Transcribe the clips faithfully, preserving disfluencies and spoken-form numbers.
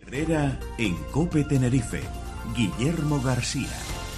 Herrera en COPE Tenerife. Guillermo García.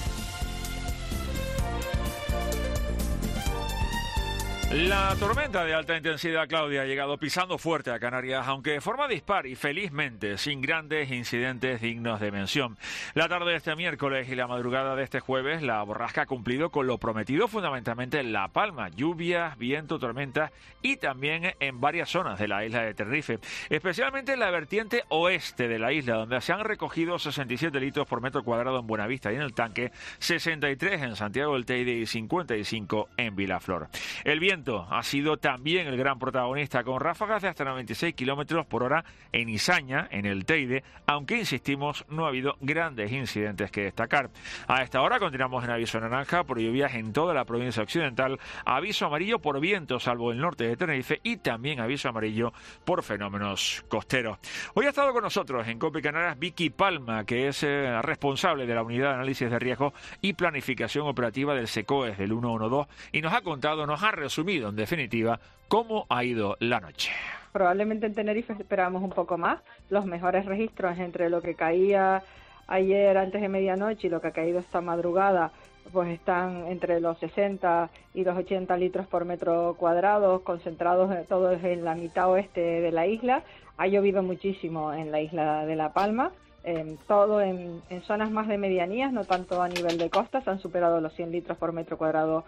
La tormenta de alta intensidad, Claudia, ha llegado pisando fuerte a Canarias, aunque de forma dispar y felizmente sin grandes incidentes dignos de mención. La tarde de este miércoles y la madrugada de este jueves, la borrasca ha cumplido con lo prometido fundamentalmente en La Palma. Lluvias, viento, tormentas y también en varias zonas de la isla de Tenerife, especialmente en la vertiente oeste de la isla, donde se han recogido sesenta y siete litros por metro cuadrado en Buenavista y en el Tanque, sesenta y tres en Santiago del Teide y cincuenta y cinco en Vilaflor. El viento ha sido también el gran protagonista, con ráfagas de hasta noventa y seis kilómetros por hora en Izaña, en el Teide, aunque insistimos, no ha habido grandes incidentes que destacar. A esta hora continuamos en aviso naranja por lluvias en toda la provincia occidental, aviso amarillo por viento salvo el norte de Tenerife y también aviso amarillo por fenómenos costeros. Hoy ha estado con nosotros en COPE Canarias Vicky Palma, que es eh, responsable de la unidad de análisis de riesgo y planificación operativa del SECOES del ciento doce y nos ha contado, nos ha resumido en definitiva cómo ha ido la noche. Probablemente en Tenerife esperábamos un poco más. Los mejores registros entre lo que caía ayer antes de medianoche y lo que ha caído esta madrugada pues están entre los sesenta y los ochenta litros por metro cuadrado, concentrados todos en la mitad oeste de la isla. Ha llovido muchísimo en la isla de La Palma. Eh, todo en, en zonas más de medianías, no tanto a nivel de costas, han superado los cien litros por metro cuadrado.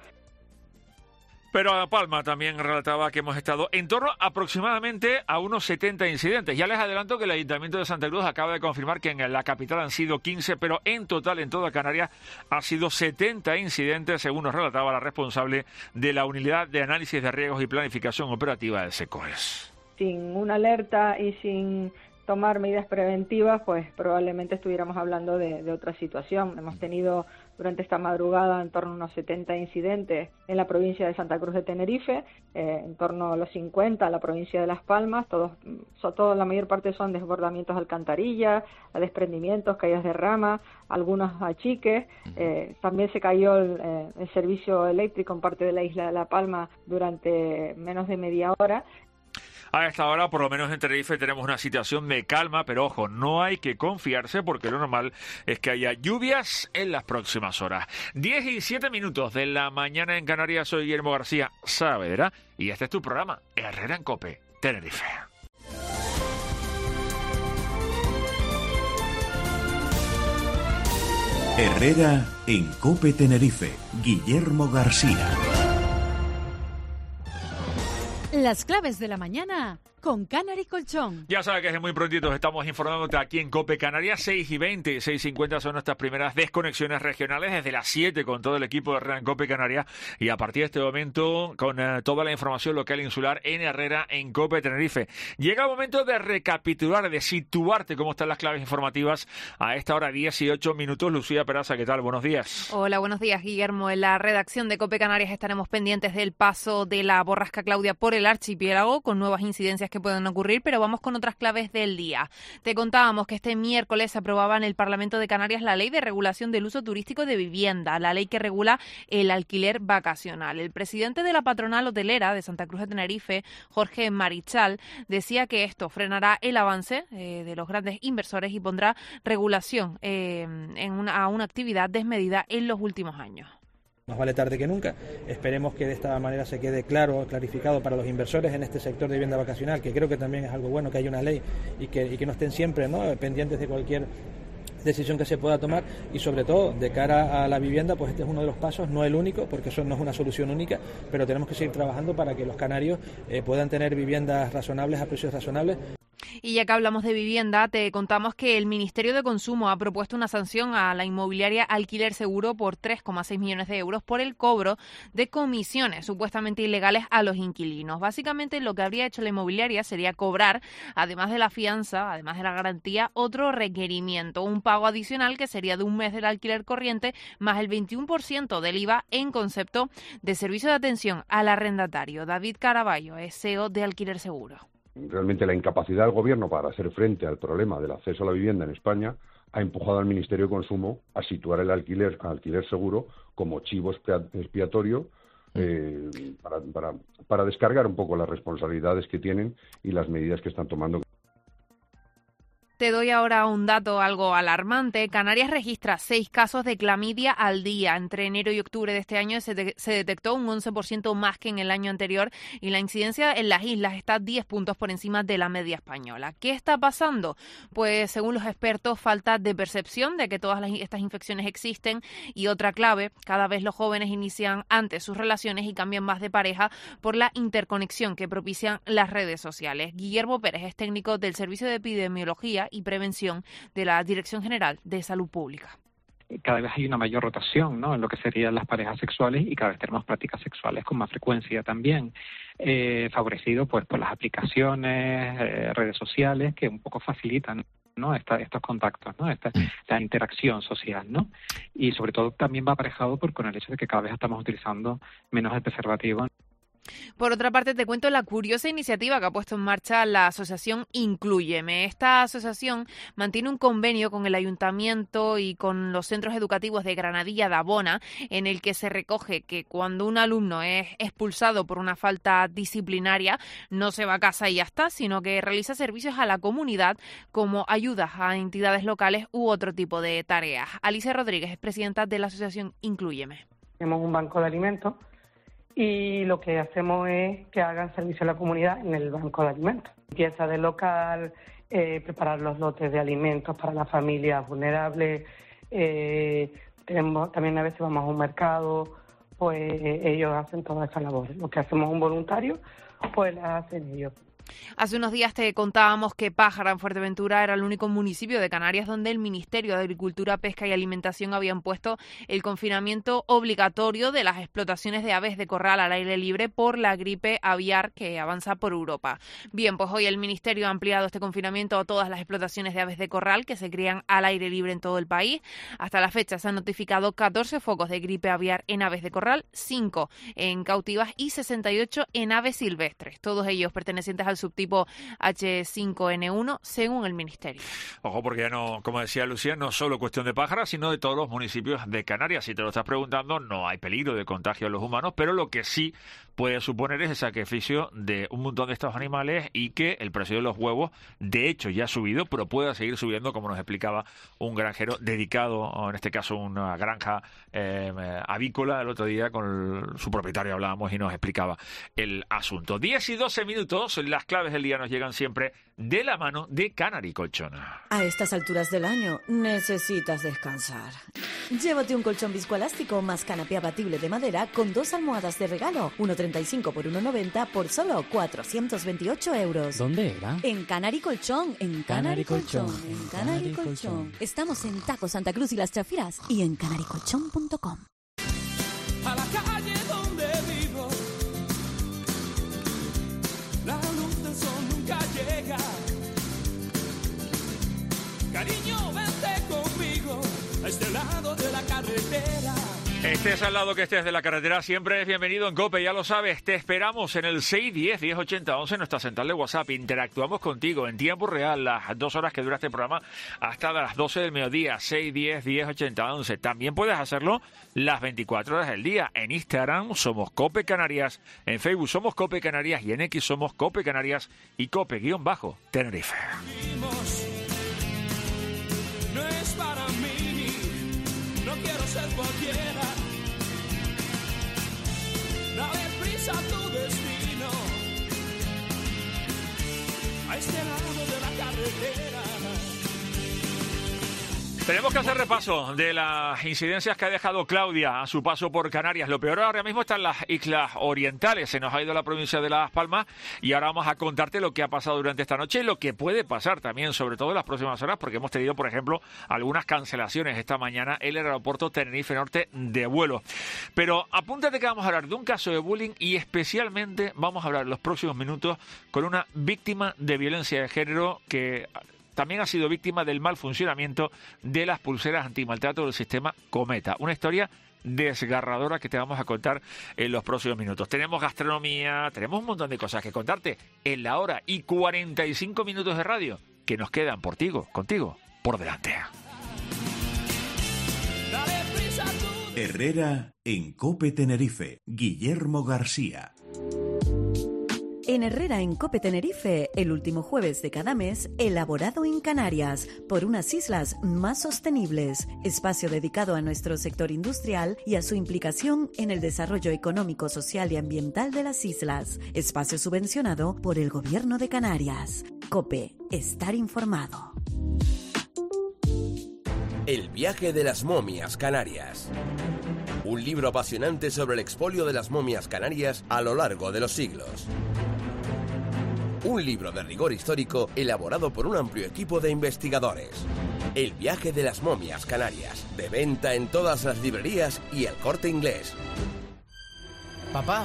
Pero a Palma también relataba que hemos estado en torno aproximadamente a unos setenta incidentes. Ya les adelanto que el Ayuntamiento de Santa Cruz acaba de confirmar que en la capital han sido quince, pero en total en toda Canarias ha sido setenta incidentes, según nos relataba la responsable de la Unidad de Análisis de Riesgos y Planificación Operativa del SECOES. Sin una alerta y sin tomar medidas preventivas, pues probablemente estuviéramos hablando de, de otra situación. Hemos tenido durante esta madrugada en torno a unos setenta incidentes en la provincia de Santa Cruz de Tenerife, eh, en torno a los cincuenta en la provincia de Las Palmas. Todos, so, todo, la mayor parte son desbordamientos de alcantarillas, desprendimientos, caídas de ramas, algunos achiques. Eh, también se cayó el, eh, el servicio eléctrico en parte de la isla de La Palma durante menos de media hora. A esta hora, por lo menos en Tenerife, tenemos una situación de calma, pero ojo, no hay que confiarse porque lo normal es que haya lluvias en las próximas horas. diez y siete minutos de la mañana en Canarias. Soy Guillermo García Saavedra y este es tu programa, Herrera en COPE Tenerife. Herrera en COPE Tenerife. Guillermo García. Las claves de la mañana con Canary Colchón. Ya sabes que es muy prontito, estamos informándote aquí en COPE Canarias. Seis y veinte y seis y cincuenta son nuestras primeras desconexiones regionales, desde las siete con todo el equipo de Herrera en COPE Canarias y a partir de este momento con uh, toda la información local e insular en Herrera en COPE Tenerife. Llega el momento de recapitular, de situarte cómo están las claves informativas a esta hora, dieciocho minutos. Lucía Peraza, ¿qué tal? Buenos días. Hola, buenos días, Guillermo. En la redacción de COPE Canarias estaremos pendientes del paso de la borrasca Claudia por el archipiélago, con nuevas incidencias que pueden ocurrir, pero vamos con otras claves del día. Te contábamos que este miércoles se aprobaba en el Parlamento de Canarias la Ley de Regulación del Uso Turístico de Vivienda, la ley que regula el alquiler vacacional. El presidente de la patronal hotelera de Santa Cruz de Tenerife, Jorge Marichal, decía que esto frenará el avance eh, de los grandes inversores y pondrá regulación eh, en una, a una actividad desmedida en los últimos años. Más vale tarde que nunca. Esperemos que de esta manera se quede claro, clarificado para los inversores en este sector de vivienda vacacional, que creo que también es algo bueno que haya una ley y que, y que no estén siempre, ¿no?, pendientes de cualquier decisión que se pueda tomar, y sobre todo de cara a la vivienda, pues este es uno de los pasos, no el único, porque eso no es una solución única, pero tenemos que seguir trabajando para que los canarios eh, puedan tener viviendas razonables a precios razonables. Y ya que hablamos de vivienda, te contamos que el Ministerio de Consumo ha propuesto una sanción a la inmobiliaria Alquiler Seguro por tres coma seis millones de euros por el cobro de comisiones supuestamente ilegales a los inquilinos. Básicamente lo que habría hecho la inmobiliaria sería cobrar, además de la fianza, además de la garantía, otro requerimiento, un pago adicional que sería de un mes del alquiler corriente más el veintiuno por ciento del I V A en concepto de servicio de atención al arrendatario. David Caraballo es C E O de Alquiler Seguro. Realmente la incapacidad del Gobierno para hacer frente al problema del acceso a la vivienda en España ha empujado al Ministerio de Consumo a situar el alquiler, alquiler seguro como chivo expiatorio eh, para, para, para descargar un poco las responsabilidades que tienen y las medidas que están tomando. Te doy ahora un dato algo alarmante. Canarias registra seis casos de clamidia al día. Entre enero y octubre de este año se, de- se detectó un once por ciento más que en el año anterior y la incidencia en las islas está diez puntos por encima de la media española. ¿Qué está pasando? Pues según los expertos, falta de percepción de que todas las, estas infecciones existen y otra clave, cada vez los jóvenes inician antes sus relaciones y cambian más de pareja por la interconexión que propician las redes sociales. Guillermo Pérez es técnico del Servicio de Epidemiología y Prevención de la Dirección General de Salud Pública. Cada vez hay una mayor rotación, ¿no?, en lo que serían las parejas sexuales y cada vez tenemos prácticas sexuales con más frecuencia también, eh, favorecido pues por las aplicaciones, eh, redes sociales que un poco facilitan, ¿no?, Esta, estos contactos, ¿no?, Esta, la interacción social, ¿no? Y sobre todo también va aparejado por con el hecho de que cada vez estamos utilizando menos el preservativo. Por otra parte, te cuento la curiosa iniciativa que ha puesto en marcha la asociación Inclúyeme. Esta asociación mantiene un convenio con el Ayuntamiento y con los centros educativos de Granadilla de Abona, en el que se recoge que cuando un alumno es expulsado por una falta disciplinaria, no se va a casa y ya está, sino que realiza servicios a la comunidad como ayudas a entidades locales u otro tipo de tareas. Alicia Rodríguez es presidenta de la asociación Inclúyeme. Tenemos un banco de alimentos y lo que hacemos es que hagan servicio a la comunidad en el banco de alimentos. Limpieza del local, eh, preparar los lotes de alimentos para las familias vulnerables. Eh, tenemos, también a veces vamos a un mercado, pues ellos hacen toda esa labor. Lo que hacemos un voluntario, pues la hacen ellos. Hace unos días te contábamos que Pájara, en Fuerteventura, era el único municipio de Canarias donde el Ministerio de Agricultura, Pesca y Alimentación habían puesto el confinamiento obligatorio de las explotaciones de aves de corral al aire libre por la gripe aviar que avanza por Europa. Bien, pues hoy el Ministerio ha ampliado este confinamiento a todas las explotaciones de aves de corral que se crían al aire libre en todo el país. Hasta la fecha se han notificado catorce focos de gripe aviar en aves de corral, cinco en cautivas y sesenta y ocho en aves silvestres, todos ellos pertenecientes al subtipo H cinco N uno, según el Ministerio. Ojo, porque ya no, como decía Lucía, no solo cuestión de Pájara, sino de todos los municipios de Canarias. Si te lo estás preguntando, no hay peligro de contagio a los humanos, pero lo que sí puede suponer es el sacrificio de un montón de estos animales y que el precio de los huevos, de hecho, ya ha subido, pero pueda seguir subiendo, como nos explicaba un granjero dedicado, o en este caso una granja eh, avícola, el otro día con el, su propietario hablábamos y nos explicaba el asunto. diez y doce minutos, las claves del día nos llegan siempre de la mano de Canary Colchón. A estas alturas del año necesitas descansar. Llévate un colchón viscoelástico más canapé abatible de madera con dos almohadas de regalo, uno treinta y cinco por uno noventa por solo cuatrocientos veintiocho euros. ¿Dónde era? En Canary Colchón, en Canary Colchón, en Canary Colchón. Estamos en Taco Santa Cruz y Las Chafiras y en canary colchón punto com. A la calle donde vivo, la luz del sol nunca llega. Cariño, vente conmigo a este lado de la carretera. Estés al lado que estés de la carretera, siempre es bienvenido en COPE, ya lo sabes. Te esperamos en el seis diez, diez ochenta, once, nuestra central de WhatsApp. Interactuamos contigo en tiempo real, las dos horas que dura este programa, hasta las doce del mediodía, seis diez, diez ochenta, once. También puedes hacerlo las veinticuatro horas del día. En Instagram somos COPE Canarias, en Facebook somos COPE Canarias y en X somos COPE Canarias y COPE-Tenerife. No es para mí, no quiero ser cualquiera. Dale prisa a tu destino, a este lado de la carretera. Tenemos que hacer repaso de las incidencias que ha dejado Claudia a su paso por Canarias. Lo peor ahora mismo está en las islas orientales. Se nos ha ido la provincia de Las Palmas y ahora vamos a contarte lo que ha pasado durante esta noche y lo que puede pasar también, sobre todo en las próximas horas, porque hemos tenido, por ejemplo, algunas cancelaciones esta mañana en el aeropuerto Tenerife Norte de vuelo. Pero apúntate que vamos a hablar de un caso de bullying y especialmente vamos a hablar en los próximos minutos con una víctima de violencia de género que también ha sido víctima del mal funcionamiento de las pulseras antimaltrato del sistema Cometa. Una historia desgarradora que te vamos a contar en los próximos minutos. Tenemos gastronomía, tenemos un montón de cosas que contarte en la hora y cuarenta y cinco minutos de radio que nos quedan por ti, contigo, por delante. Herrera en COPE Tenerife. Guillermo García. En En Herrera en Cope Tenerife, el último jueves de cada mes, elaborado en Canarias, por unas islas más sostenibles. Espacio dedicado a nuestro sector industrial y a su implicación en el desarrollo económico, social y ambiental de las islas. Espacio subvencionado por el Gobierno de Canarias. Cope, estar informado. El viaje de las momias canarias. Un libro apasionante sobre el expolio de las momias canarias a lo largo de los siglos. Un libro de rigor histórico elaborado por un amplio equipo de investigadores. El viaje de las momias canarias. De venta en todas las librerías y El Corte Inglés. Papá,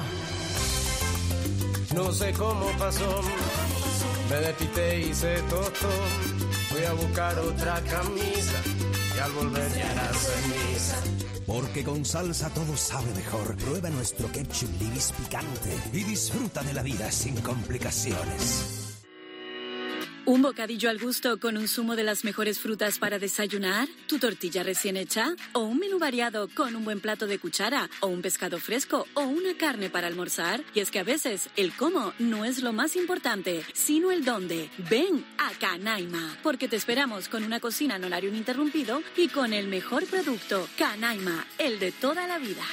no sé cómo pasó. Me despité y hice tostón. Fui a buscar otra camisa y al volver ya era ceniza. Porque con salsa todo sabe mejor. Prueba nuestro ketchup Libis picante y disfruta de la vida sin complicaciones. ¿Un bocadillo al gusto con un zumo de las mejores frutas para desayunar? ¿Tu tortilla recién hecha? ¿O un menú variado con un buen plato de cuchara? ¿O un pescado fresco? ¿O una carne para almorzar? Y es que a veces el cómo no es lo más importante, sino el dónde. Ven a Canaima, porque te esperamos con una cocina en horario ininterrumpido y con el mejor producto. Canaima, el de toda la vida.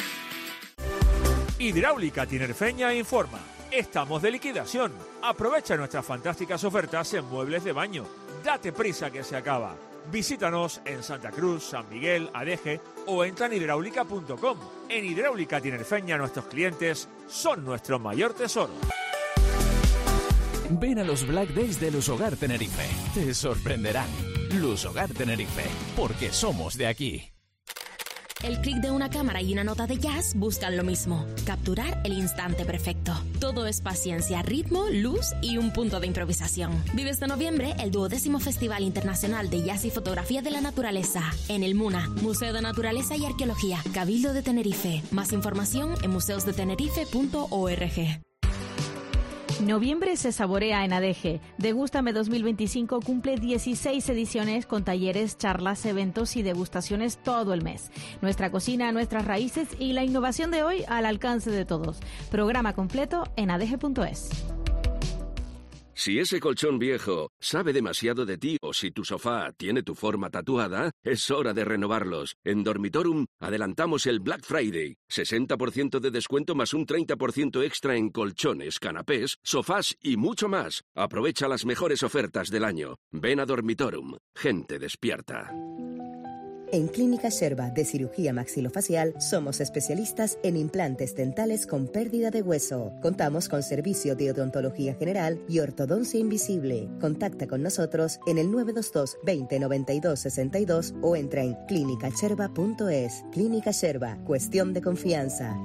Hidráulica Tinerfeña informa. Estamos de liquidación. Aprovecha nuestras fantásticas ofertas en muebles de baño. Date prisa que se acaba. Visítanos en Santa Cruz, San Miguel, Adeje o entra en hidráulica punto com. En Hidráulica Tinerfeña nuestros clientes son nuestro mayor tesoro. Ven a los Black Days de Lusogar Tenerife. Te sorprenderán. Lusogar Tenerife, porque somos de aquí. El clic de una cámara y una nota de jazz buscan lo mismo, capturar el instante perfecto. Todo es paciencia, ritmo, luz y un punto de improvisación. Vive este noviembre el duodécimo Festival Internacional de Jazz y Fotografía de la Naturaleza en el MUNA, Museo de Naturaleza y Arqueología, Cabildo de Tenerife. Más información en museos de tenerife punto org. Noviembre se saborea en Adeje. Degústame dos mil veinticinco cumple dieciséis ediciones con talleres, charlas, eventos y degustaciones todo el mes. Nuestra cocina, nuestras raíces y la innovación de hoy al alcance de todos. Programa completo en adeje punto es. Si ese colchón viejo sabe demasiado de ti o si tu sofá tiene tu forma tatuada, es hora de renovarlos. En Dormitorum adelantamos el Black Friday. sesenta por ciento de descuento más un treinta por ciento extra en colchones, canapés, sofás y mucho más. Aprovecha las mejores ofertas del año. Ven a Dormitorum. Gente despierta. En Clínica Sherba de Cirugía Maxilofacial somos especialistas en implantes dentales con pérdida de hueso. Contamos con servicio de odontología general y ortodoncia invisible. Contacta con nosotros en el nueve dos dos, veinte, noventa y dos, sesenta y dos o entra en clínica sherba punto es. Clínica Sherba, cuestión de confianza.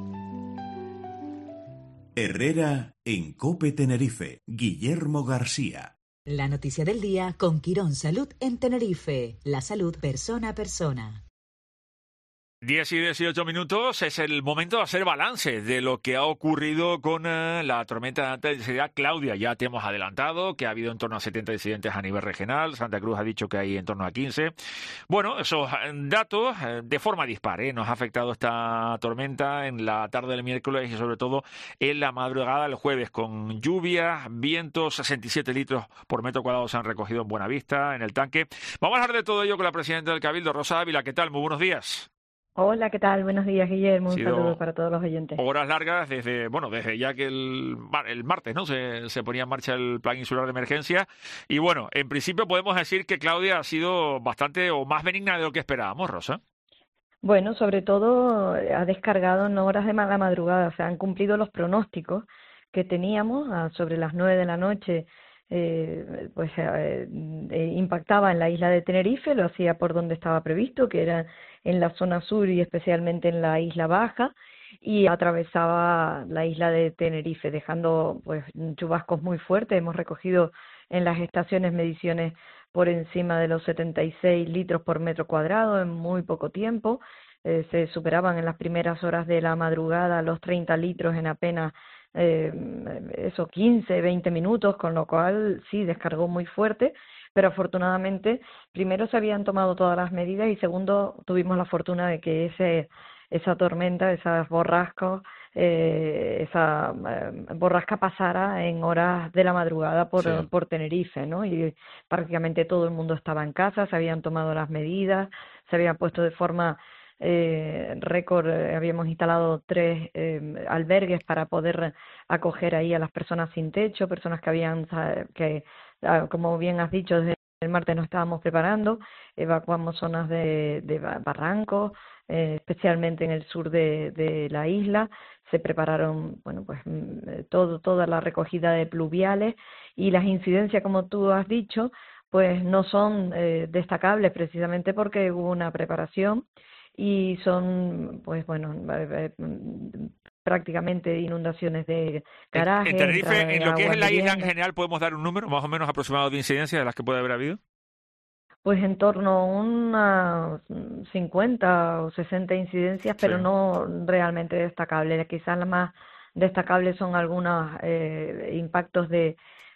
Herrera en Cope Tenerife. Guillermo García. La noticia del día con Quirón Salud en Tenerife. La salud persona a persona. diez y dieciocho minutos, es el momento de hacer balance de lo que ha ocurrido con uh, la tormenta de alta intensidad Claudia. Ya te hemos adelantado que ha habido en torno a setenta incidentes a nivel regional. Santa Cruz ha dicho que hay en torno a quince. Bueno, esos datos uh, de forma dispar, ¿eh? Nos ha afectado esta tormenta en la tarde del miércoles y sobre todo en la madrugada del jueves, con lluvia, vientos, sesenta y siete litros por metro cuadrado se han recogido en Buenavista, en el tanque. Vamos a hablar de todo ello con la presidenta del Cabildo, Rosa Ávila. ¿Qué tal? Muy buenos días. Hola, ¿qué tal? Buenos días, Guillermo. Un Sido saludo para todos los oyentes. Horas largas desde, bueno, desde ya que el, el martes, ¿no? Se, se ponía en marcha el plan insular de emergencia. Y bueno, en principio podemos decir que Claudia ha sido bastante o más benigna de lo que esperábamos, Rosa. Bueno, sobre todo ha descargado en horas de la madrugada. O sea, han cumplido los pronósticos que teníamos a sobre las nueve de la noche. Eh, pues eh, eh, impactaba en la isla de Tenerife, lo hacía por donde estaba previsto, que era en la zona sur y especialmente en la isla baja, y atravesaba la isla de Tenerife, dejando pues chubascos muy fuertes. Hemos recogido en las estaciones mediciones por encima de los setenta y seis litros por metro cuadrado en muy poco tiempo. Eh, se superaban en las primeras horas de la madrugada los treinta litros en apenas Eh, eso, quince, veinte minutos, con lo cual sí, descargó muy fuerte, pero afortunadamente, primero se habían tomado todas las medidas y segundo, tuvimos la fortuna de que ese esa tormenta, esas borrascos, eh, esa eh, borrasca pasara en horas de la madrugada por, sí. por Tenerife, ¿no? Y prácticamente todo el mundo estaba en casa, se habían tomado las medidas, se habían puesto de forma eh, récord, eh, habíamos instalado tres eh, albergues para poder acoger ahí a las personas sin techo, personas que habían, que como bien has dicho, desde el martes nos estábamos preparando, evacuamos zonas de, de barrancos, eh, especialmente en el sur de, de la isla. Se prepararon, bueno, pues todo, toda la recogida de pluviales, y las incidencias, como tú has dicho, pues no son eh, destacables, precisamente porque hubo una preparación y son, pues bueno, eh, eh, prácticamente inundaciones de garajes. En Tenerife, en lo que es la isla en vivienda. general, ¿podemos dar un número más o menos aproximado de incidencias de las que puede haber habido? Pues en torno a unas cincuenta o sesenta incidencias, pero sí. no realmente destacables. Quizás las más destacables son algunos eh, impactos de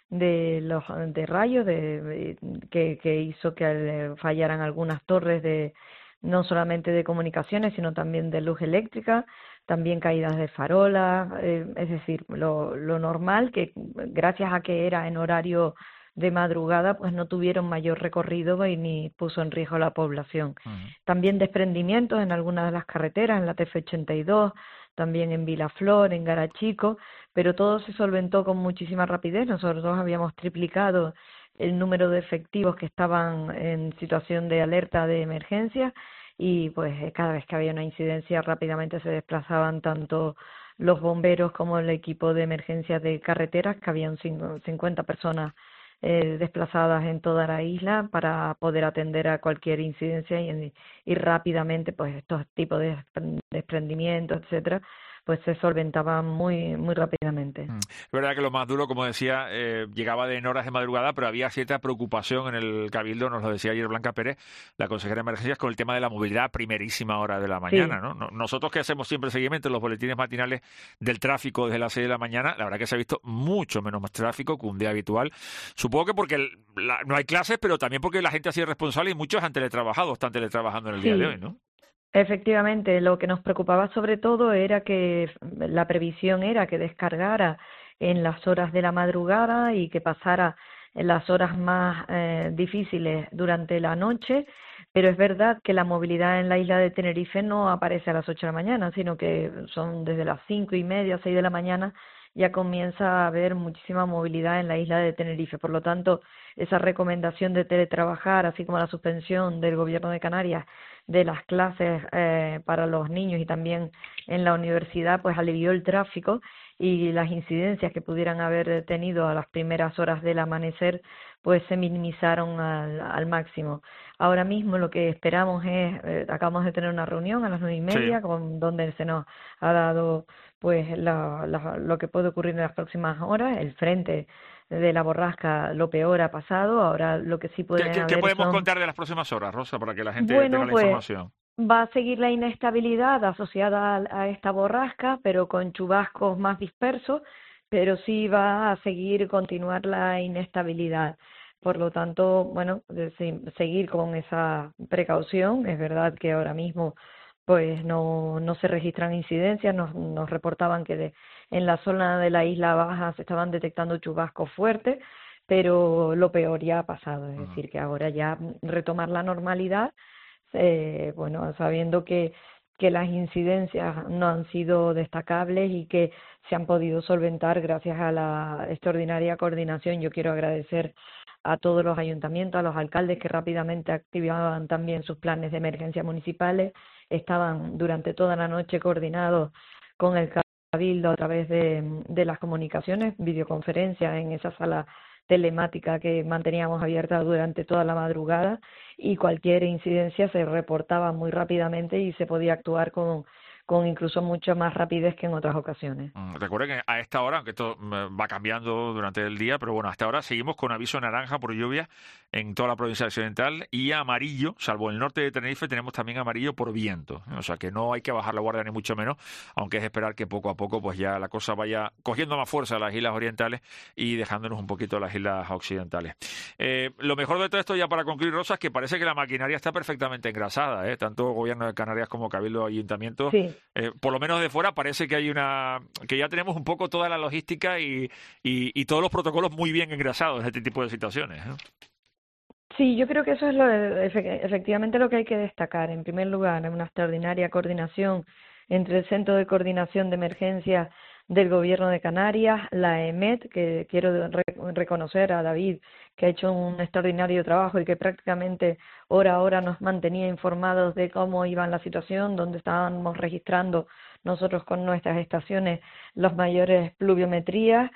de los de rayos de, de que, que hizo que fallaran algunas torres de no solamente de comunicaciones, sino también de luz eléctrica, también caídas de farolas, eh, es decir, lo, lo normal, que gracias a que era en horario de madrugada, pues no tuvieron mayor recorrido y ni puso en riesgo a la población. Uh-huh. También desprendimientos en algunas de las carreteras, en la T F ochenta y dos, también en Vilaflor, en Garachico, pero todo se solventó con muchísima rapidez. Nosotros habíamos triplicado el número de efectivos que estaban en situación de alerta de emergencia, y pues cada vez que había una incidencia rápidamente se desplazaban tanto los bomberos como el equipo de emergencias de carreteras, que habían cincuenta personas eh, desplazadas en toda la isla para poder atender a cualquier incidencia y, y rápidamente pues estos tipos de desprendimientos, etcétera, pues se solventaban muy muy rápidamente. Es verdad que lo más duro, como decía, eh, llegaba de en horas de madrugada, pero había cierta preocupación en el Cabildo, nos lo decía ayer Blanca Pérez, la consejera de emergencias, con el tema de la movilidad a primerísima hora de la mañana, sí. ¿no? Nosotros que hacemos siempre seguimiento en los boletines matinales del tráfico desde las seis de la mañana, la verdad que se ha visto mucho menos más tráfico que un día habitual. Supongo que porque el, la, no hay clases, pero también porque la gente ha sido responsable y muchos han teletrabajado, están teletrabajando en el sí. día de hoy, ¿no? Efectivamente, lo que nos preocupaba sobre todo era que la previsión era que descargara en las horas de la madrugada y que pasara en las horas más eh, difíciles durante la noche, pero es verdad que la movilidad en la isla de Tenerife no aparece a las ocho de la mañana, sino que son desde las cinco y media, seis de la mañana, ya comienza a haber muchísima movilidad en la isla de Tenerife. Por lo tanto, esa recomendación de teletrabajar, así como la suspensión del Gobierno de Canarias de las clases eh, para los niños y también en la universidad, pues alivió el tráfico, y las incidencias que pudieran haber tenido a las primeras horas del amanecer pues se minimizaron al, al máximo. Ahora mismo lo que esperamos es, eh, acabamos de tener una reunión a las nueve y media, sí. con donde se nos ha dado pues la, la, lo que puede ocurrir en las próximas horas. El frente de la borrasca, lo peor ha pasado. Ahora lo que sí puede ¿Qué, haber ¿Qué podemos son... contar de las próximas horas, Rosa, para que la gente bueno, tenga la pues, información? Va a seguir la inestabilidad asociada a, a esta borrasca, pero con chubascos más dispersos, pero sí va a seguir, continuar la inestabilidad. Por lo tanto, bueno, de, seguir con esa precaución. Es verdad que ahora mismo pues no, no se registran incidencias, nos, nos reportaban que de, en la zona de la Isla Baja se estaban detectando chubascos fuertes, pero lo peor ya ha pasado, es decir, que ahora ya retomar la normalidad, eh, bueno, sabiendo que, que las incidencias no han sido destacables y que se han podido solventar gracias a la extraordinaria coordinación. Yo quiero agradecer a todos los ayuntamientos, a los alcaldes que rápidamente activaban también sus planes de emergencia municipales, estaban durante toda la noche coordinados con el Cabildo a través de, de las comunicaciones, videoconferencias en esa sala telemática que manteníamos abierta durante toda la madrugada, y cualquier incidencia se reportaba muy rápidamente y se podía actuar con, con incluso mucha más rapidez que en otras ocasiones. Recuerden que a esta hora, aunque esto va cambiando durante el día, pero bueno, hasta ahora seguimos con aviso naranja por lluvia en toda la provincia occidental y amarillo, salvo el norte de Tenerife, tenemos también amarillo por viento. O sea que no hay que bajar la guardia ni mucho menos, aunque es esperar que poco a poco pues ya la cosa vaya cogiendo más fuerza a las islas orientales y dejándonos un poquito las islas occidentales. Eh, lo mejor de todo esto, ya para concluir, Rosa, es que parece que la maquinaria está perfectamente engrasada, ¿eh? Tanto Gobierno de Canarias como Cabildo y Ayuntamiento. Sí. Eh, por lo menos de fuera parece que hay una que ya tenemos un poco toda la logística y, y, y todos los protocolos muy bien engrasados en este tipo de situaciones, ¿eh? Sí, yo creo que eso es lo de, efectivamente lo que hay que destacar. En primer lugar, una extraordinaria coordinación entre el Centro de Coordinación de Emergencias del Gobierno de Canarias, la E M E T, que quiero re- reconocer a David, que ha hecho un extraordinario trabajo y que prácticamente hora a hora nos mantenía informados de cómo iba la situación, donde estábamos registrando nosotros con nuestras estaciones las mayores pluviometrías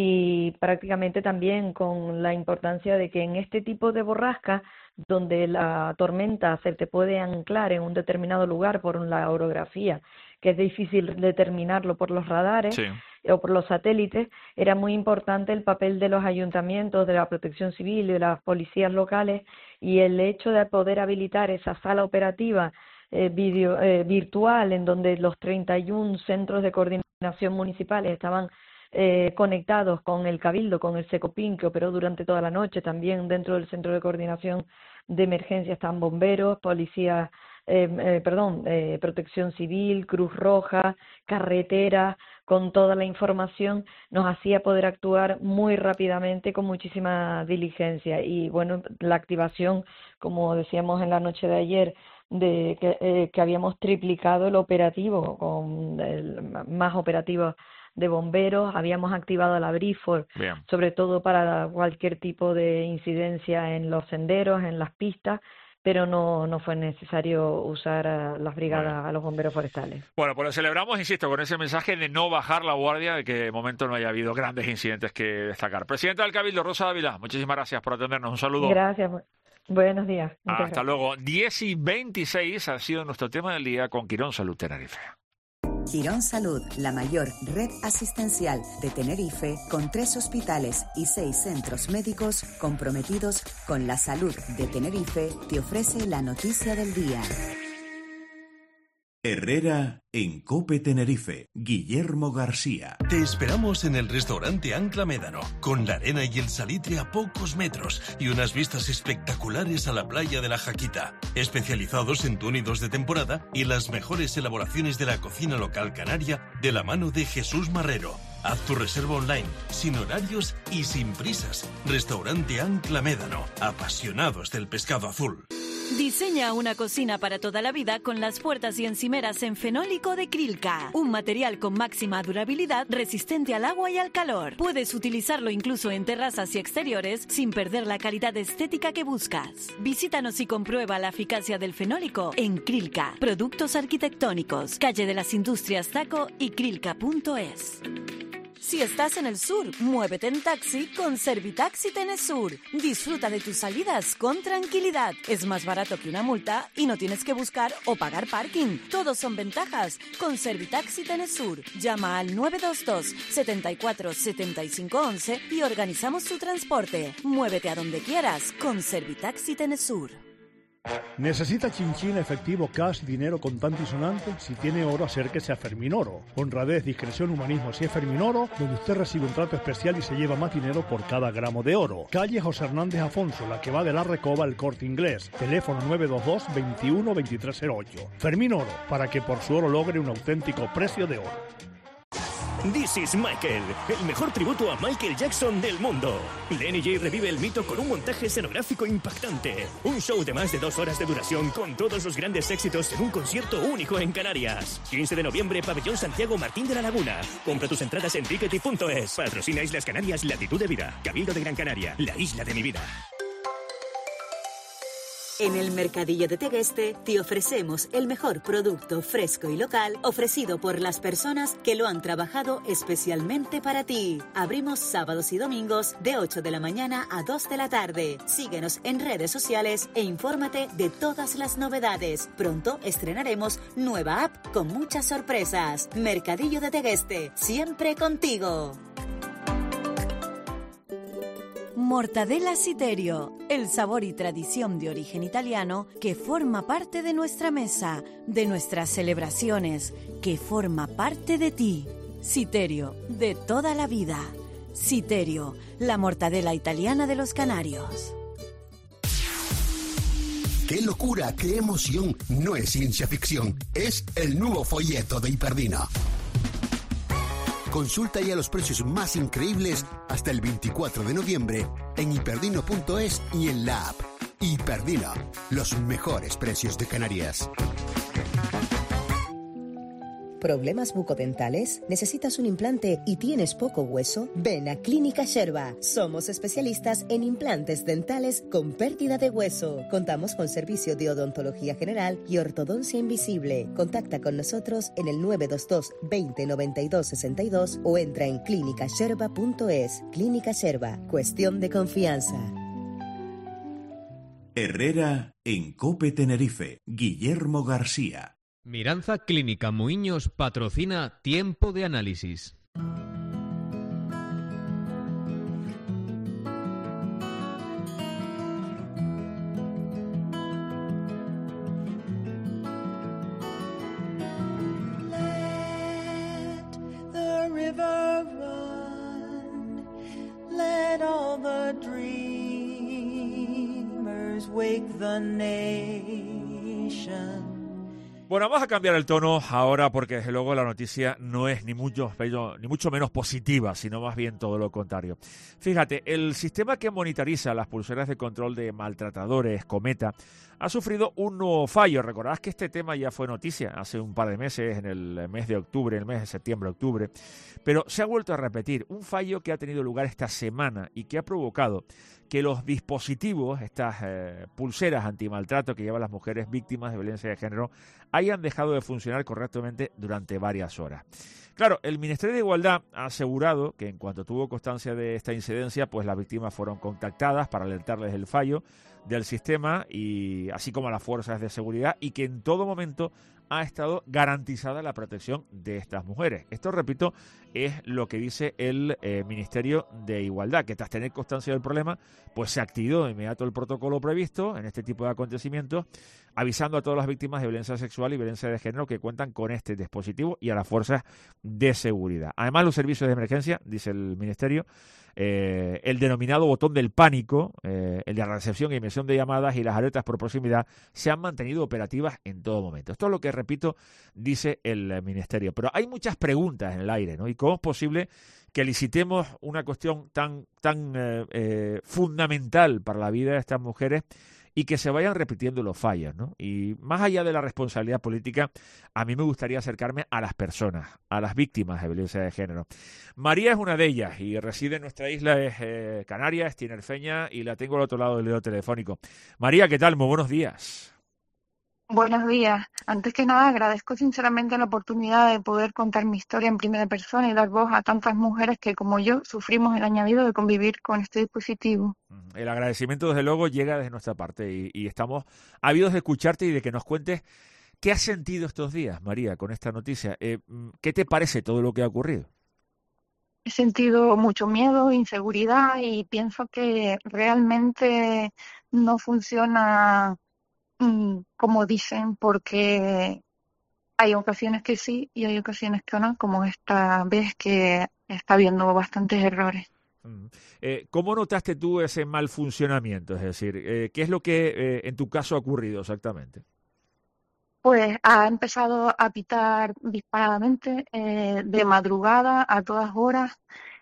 y prácticamente también con la importancia de que en este tipo de borrascas, donde la tormenta se te puede anclar en un determinado lugar por la orografía, que es difícil determinarlo por los radares, sí, o por los satélites, era muy importante el papel de los ayuntamientos, de la protección civil y de las policías locales, y el hecho de poder habilitar esa sala operativa eh, video, eh, virtual, en donde los treinta y uno centros de coordinación municipales estaban eh, conectados con el Cabildo, con el SECOPIN, que operó durante toda la noche. También dentro del centro de coordinación de emergencia están bomberos, policías, Eh, eh, perdón, eh, Protección Civil, Cruz Roja, carretera, con toda la información, nos hacía poder actuar muy rápidamente con muchísima diligencia. Y bueno, la activación, como decíamos en la noche de ayer, de que, eh, que habíamos triplicado el operativo, con el, más operativos de bomberos, habíamos activado la Brifor, sobre todo para cualquier tipo de incidencia en los senderos, en las pistas, pero no, no fue necesario usar a las brigadas, bueno, a los bomberos forestales. Bueno, pues lo celebramos, insisto, con ese mensaje de no bajar la guardia, de que de momento no haya habido grandes incidentes que destacar. Presidenta del Cabildo, Rosa Dávila, muchísimas gracias por atendernos. Un saludo. Gracias. Buenos días. Hasta gracias. luego. diez y veintiséis ha sido nuestro tema del día con Quirón Salud Tenerife. Quirón Salud, la mayor red asistencial de Tenerife, con tres hospitales y seis centros médicos comprometidos con la salud de Tenerife, te ofrece la noticia del día. Herrera en COPE Tenerife, Guillermo García. Te esperamos en el restaurante Ancla Médano, con la arena y el salitre a pocos metros y unas vistas espectaculares a la playa de la Jaquita. Especializados en túnidos de temporada y las mejores elaboraciones de la cocina local canaria de la mano de Jesús Marrero. Haz tu reserva online, sin horarios y sin prisas. Restaurante Ancla Médano, apasionados del pescado azul. Diseña una cocina para toda la vida con las puertas y encimeras en fenólico de Krilka, un material con máxima durabilidad resistente al agua y al calor. Puedes utilizarlo incluso en terrazas y exteriores sin perder la calidad estética que buscas. Visítanos y comprueba la eficacia del fenólico en Krilka, Productos Arquitectónicos, Calle de las Industrias Taco y krilka punto es. Si estás en el sur, muévete en taxi con Servitaxi Tenesur. Disfruta de tus salidas con tranquilidad. Es más barato que una multa y no tienes que buscar o pagar parking. Todos son ventajas con Servitaxi Tenesur. Llama al nueve dos dos, setenta y cuatro, setenta y cinco once y organizamos tu transporte. Muévete a donde quieras con Servitaxi Tenesur. ¿Necesita chinchín, efectivo, cash, dinero contante y sonante? Si tiene oro, acérquese a Ferminoro. Honradez, discreción, humanismo. Si es Ferminoro, donde usted recibe un trato especial y se lleva más dinero por cada gramo de oro. Calle José Hernández Afonso, la que va de la Recoba al Corte Inglés. Teléfono nueve dos dos, veintiuno, veintitrés cero ocho. Ferminoro, para que por su oro logre un auténtico precio de oro. This is Michael, el mejor tributo a Michael Jackson del mundo. Lenny J revive el mito con un montaje escenográfico impactante. Un show de más de dos horas de duración con todos los grandes éxitos en un concierto único en Canarias. quince de noviembre, Pabellón Santiago Martín de la Laguna. Compra tus entradas en tickety punto es. Patrocina Islas Canarias, Latitud de Vida. Cabildo de Gran Canaria, la isla de mi vida. En el Mercadillo de Tegueste te ofrecemos el mejor producto fresco y local ofrecido por las personas que lo han trabajado especialmente para ti. Abrimos sábados y domingos de ocho de la mañana a dos de la tarde. Síguenos en redes sociales e infórmate de todas las novedades. Pronto estrenaremos nueva app con muchas sorpresas. Mercadillo de Tegueste, siempre contigo. Mortadela Citerio, el sabor y tradición de origen italiano que forma parte de nuestra mesa, de nuestras celebraciones, que forma parte de ti. Citerio, de toda la vida. Citerio, la mortadela italiana de los Canarios. ¡Qué locura, qué emoción! No es ciencia ficción, es el nuevo folleto de Hiperdina. Consulta ya los precios más increíbles hasta el veinticuatro de noviembre en hiperdino punto es y en la app. Hiperdina, los mejores precios de Canarias. ¿Problemas bucodentales? ¿Necesitas un implante y tienes poco hueso? Ven a Clínica Sherba. Somos especialistas en implantes dentales con pérdida de hueso. Contamos con servicio de odontología general y ortodoncia invisible. Contacta con nosotros en el nueve dos dos, veinte, noventa y dos, sesenta y dos o entra en clínica sherba punto es. Clínica Sherba, cuestión de confianza. Herrera en COPE Tenerife. Guillermo García. Miranza Clínica Muiños patrocina Tiempo de Análisis. Let the river run, let all the dreamers wake the nation. Bueno, vamos a cambiar el tono ahora porque desde luego la noticia no es ni mucho, ni mucho menos positiva, sino más bien todo lo contrario. Fíjate, el sistema que monitoriza las pulseras de control de maltratadores, Cometa, ha sufrido un nuevo fallo. Recordad que este tema ya fue noticia hace un par de meses, en el mes de octubre, el mes de septiembre-octubre, pero se ha vuelto a repetir un fallo que ha tenido lugar esta semana y que ha provocado que los dispositivos, estas eh, pulseras antimaltrato que llevan las mujeres víctimas de violencia de género, hayan dejado de funcionar correctamente durante varias horas. Claro, el Ministerio de Igualdad ha asegurado que en cuanto tuvo constancia de esta incidencia, pues las víctimas fueron contactadas para alertarles del fallo del sistema, y así como a las fuerzas de seguridad, y que en todo momento ha estado garantizada la protección de estas mujeres. Esto, repito, es lo que dice el eh, Ministerio de Igualdad, que tras tener constancia del problema, pues se activó de inmediato el protocolo previsto en este tipo de acontecimientos, avisando a todas las víctimas de violencia sexual y violencia de género que cuentan con este dispositivo y a las fuerzas de seguridad. Además, los servicios de emergencia, dice el Ministerio, eh, el denominado botón del pánico, eh, el de la recepción y emisión de llamadas y las alertas por proximidad se han mantenido operativas en todo momento. Esto es lo que, repito, dice el Ministerio. Pero hay muchas preguntas en el aire, ¿no? ¿Y cómo es posible que licitemos una cuestión tan, tan eh, eh, fundamental para la vida de estas mujeres y que se vayan repitiendo los fallos, ¿no? Y más allá de la responsabilidad política, a mí me gustaría acercarme a las personas, a las víctimas de violencia de género. María es una de ellas y reside en nuestra isla de eh, Canarias, es tinerfeña, y la tengo al otro lado del hilo telefónico. María, ¿qué tal? Muy buenos días. Buenos días. Antes que nada, agradezco sinceramente la oportunidad de poder contar mi historia en primera persona y dar voz a tantas mujeres que, como yo, sufrimos el añadido de convivir con este dispositivo. El agradecimiento, desde luego, llega desde nuestra parte y, y estamos ávidos de escucharte y de que nos cuentes qué has sentido estos días, María, con esta noticia. Eh, ¿Qué te parece todo lo que ha ocurrido? He sentido mucho miedo, inseguridad y pienso que realmente no funciona como dicen, porque hay ocasiones que sí y hay ocasiones que no, como esta vez que está habiendo bastantes errores. Eh, ¿Cómo notaste tú ese mal funcionamiento? Es decir, eh, ¿qué es lo que eh, en tu caso ha ocurrido exactamente? Pues ha empezado a pitar disparadamente eh, de madrugada a todas horas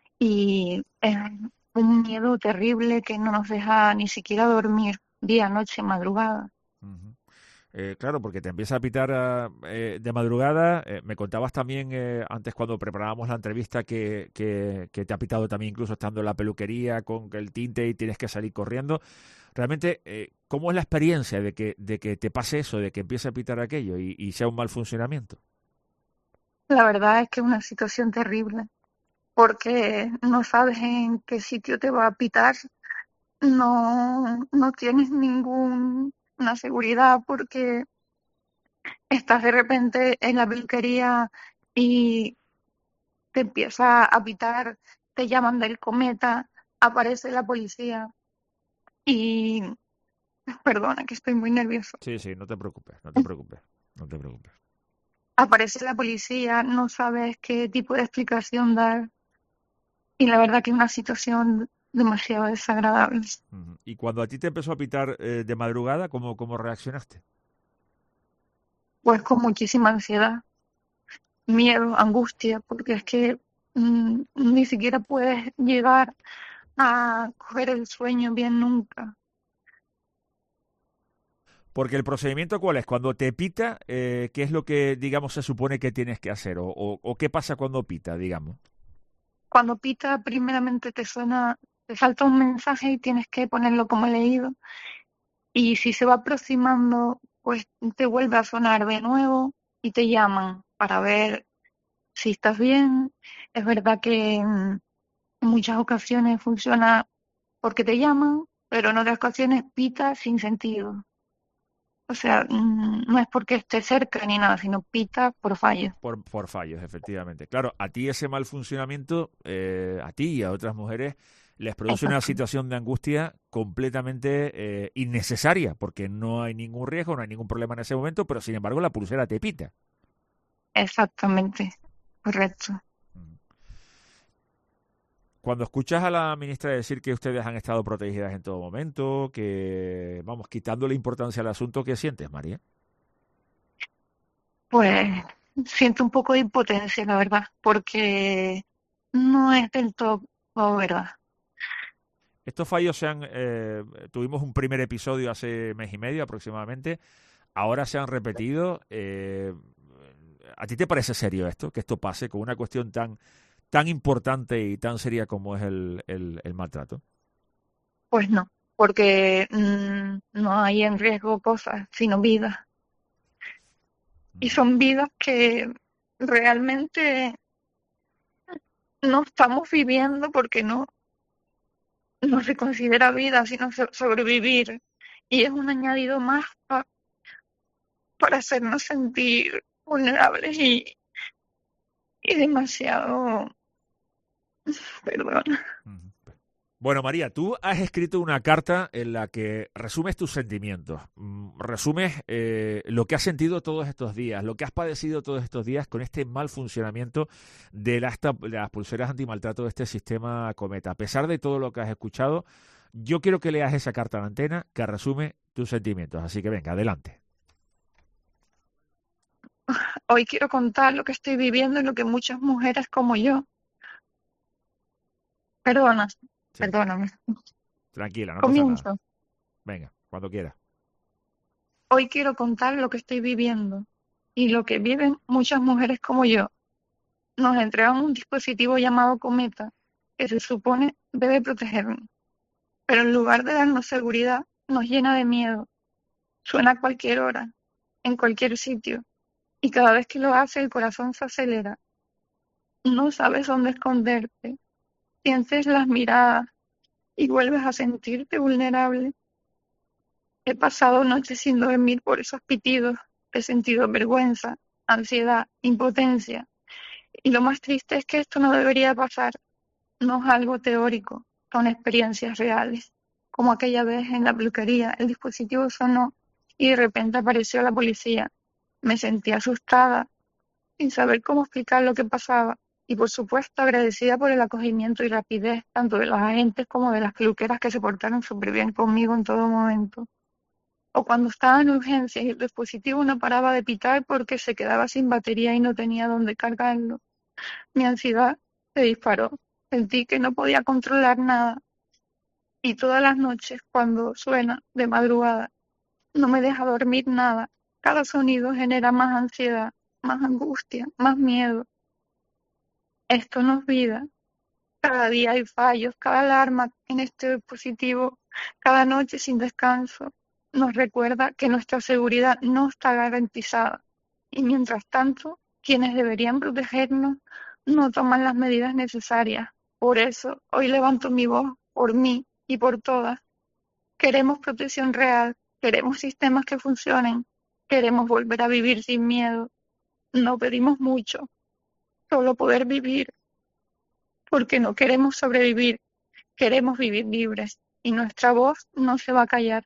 y es un miedo terrible que no nos deja ni siquiera dormir día, noche, madrugada. Eh, claro, porque te empieza a pitar uh, eh, de madrugada. Eh, me contabas también eh, antes cuando preparábamos la entrevista que, que, que te ha pitado también incluso estando en la peluquería con el tinte y tienes que salir corriendo. Realmente, eh, ¿cómo es la experiencia de que, de que te pase eso, de que empiece a pitar aquello y, y sea un mal funcionamiento? La verdad es que es una situación terrible, porque no sabes en qué sitio te va a pitar, no, no tienes ninguna seguridad porque estás de repente en la peluquería y te empieza a pitar, te llaman del cometa, aparece la policía y... Perdona, que estoy muy nerviosa. Sí, sí, no te preocupes, no te preocupes, no te preocupes. Aparece la policía, no sabes qué tipo de explicación dar y la verdad que es una situación demasiado desagradable. Uh-huh. Y cuando a ti te empezó a pitar eh, de madrugada, ¿cómo, cómo reaccionaste? Pues con muchísima ansiedad, miedo, angustia, porque es que mmm, ni siquiera puedes llegar a coger el sueño bien nunca. Porque el procedimiento, ¿cuál es? Cuando te pita, eh, ¿qué es lo que, digamos, se supone que tienes que hacer? O, o, o qué pasa cuando pita, digamos? Cuando pita, primeramente te suena, te salta un mensaje y tienes que ponerlo como leído. Y si se va aproximando, pues te vuelve a sonar de nuevo y te llaman para ver si estás bien. Es verdad que en muchas ocasiones funciona porque te llaman, pero en otras ocasiones pita sin sentido. O sea, no es porque esté cerca ni nada, sino pita por fallos. Por, por fallos, efectivamente. Claro, a ti ese mal funcionamiento, eh, a ti y a otras mujeres, les produce Exacto. una situación de angustia completamente eh, innecesaria, porque no hay ningún riesgo, no hay ningún problema en ese momento, pero sin embargo la pulsera te pita. Exactamente, correcto. Cuando escuchas a la ministra decir que ustedes han estado protegidas en todo momento, que, vamos, quitándole importancia al asunto, ¿qué sientes, María? Pues siento un poco de impotencia, la verdad, porque no es del todo verdad. Estos fallos se han... Eh, tuvimos un primer episodio hace mes y medio aproximadamente, ahora se han repetido. Eh, ¿A ti te parece serio esto, que esto pase con una cuestión tan... tan importante y tan seria como es el, el, el maltrato? Pues no, porque mmm, no hay en riesgo cosas, sino vidas. Y son vidas que realmente no estamos viviendo porque no, no se considera vida, sino sobrevivir. Y es un añadido más pa, para hacernos sentir vulnerables y, y demasiado... Perdón. Bueno, María, tú has escrito una carta en la que resumes tus sentimientos, resumes eh, lo que has sentido todos estos días, lo que has padecido todos estos días con este mal funcionamiento de las, de las pulseras antimaltrato de este sistema Cometa. A pesar de todo lo que has escuchado, yo quiero que leas esa carta a la antena que resume tus sentimientos. Así que venga, adelante. Hoy quiero contar lo que estoy viviendo y lo que muchas mujeres como yo. Perdona, sí. Perdóname. Tranquila, no Comienzo. pasa nada. Venga, cuando quieras. Hoy quiero contar lo que estoy viviendo y lo que viven muchas mujeres como yo. Nos entregan un dispositivo llamado Cometa que se supone debe protegernos, pero en lugar de darnos seguridad, nos llena de miedo. Suena a cualquier hora, en cualquier sitio, y cada vez que lo hace el corazón se acelera. No sabes dónde esconderte. Sientes las miradas y vuelves a sentirte vulnerable. He pasado noches sin dormir por esos pitidos. He sentido vergüenza, ansiedad, impotencia. Y lo más triste es que esto no debería pasar. No es algo teórico, son experiencias reales. Como aquella vez en la peluquería, el dispositivo sonó y de repente apareció la policía. Me sentí asustada, sin saber cómo explicar lo que pasaba. Y por supuesto agradecida por el acogimiento y rapidez tanto de los agentes como de las peluqueras que se portaron súper bien conmigo en todo momento. O cuando estaba en urgencias y el dispositivo no paraba de pitar porque se quedaba sin batería y no tenía dónde cargarlo. Mi ansiedad se disparó. Sentí que no podía controlar nada. Y todas las noches cuando suena de madrugada no me deja dormir nada. Cada sonido genera más ansiedad, más angustia, más miedo. Esto no es vida. Cada día hay fallos, cada alarma en este dispositivo, cada noche sin descanso, nos recuerda que nuestra seguridad no está garantizada. Y mientras tanto, quienes deberían protegernos no toman las medidas necesarias. Por eso, hoy levanto mi voz por mí y por todas. Queremos protección real, queremos sistemas que funcionen, queremos volver a vivir sin miedo. No pedimos mucho, solo poder vivir. Porque no queremos sobrevivir, queremos vivir libres y nuestra voz no se va a callar.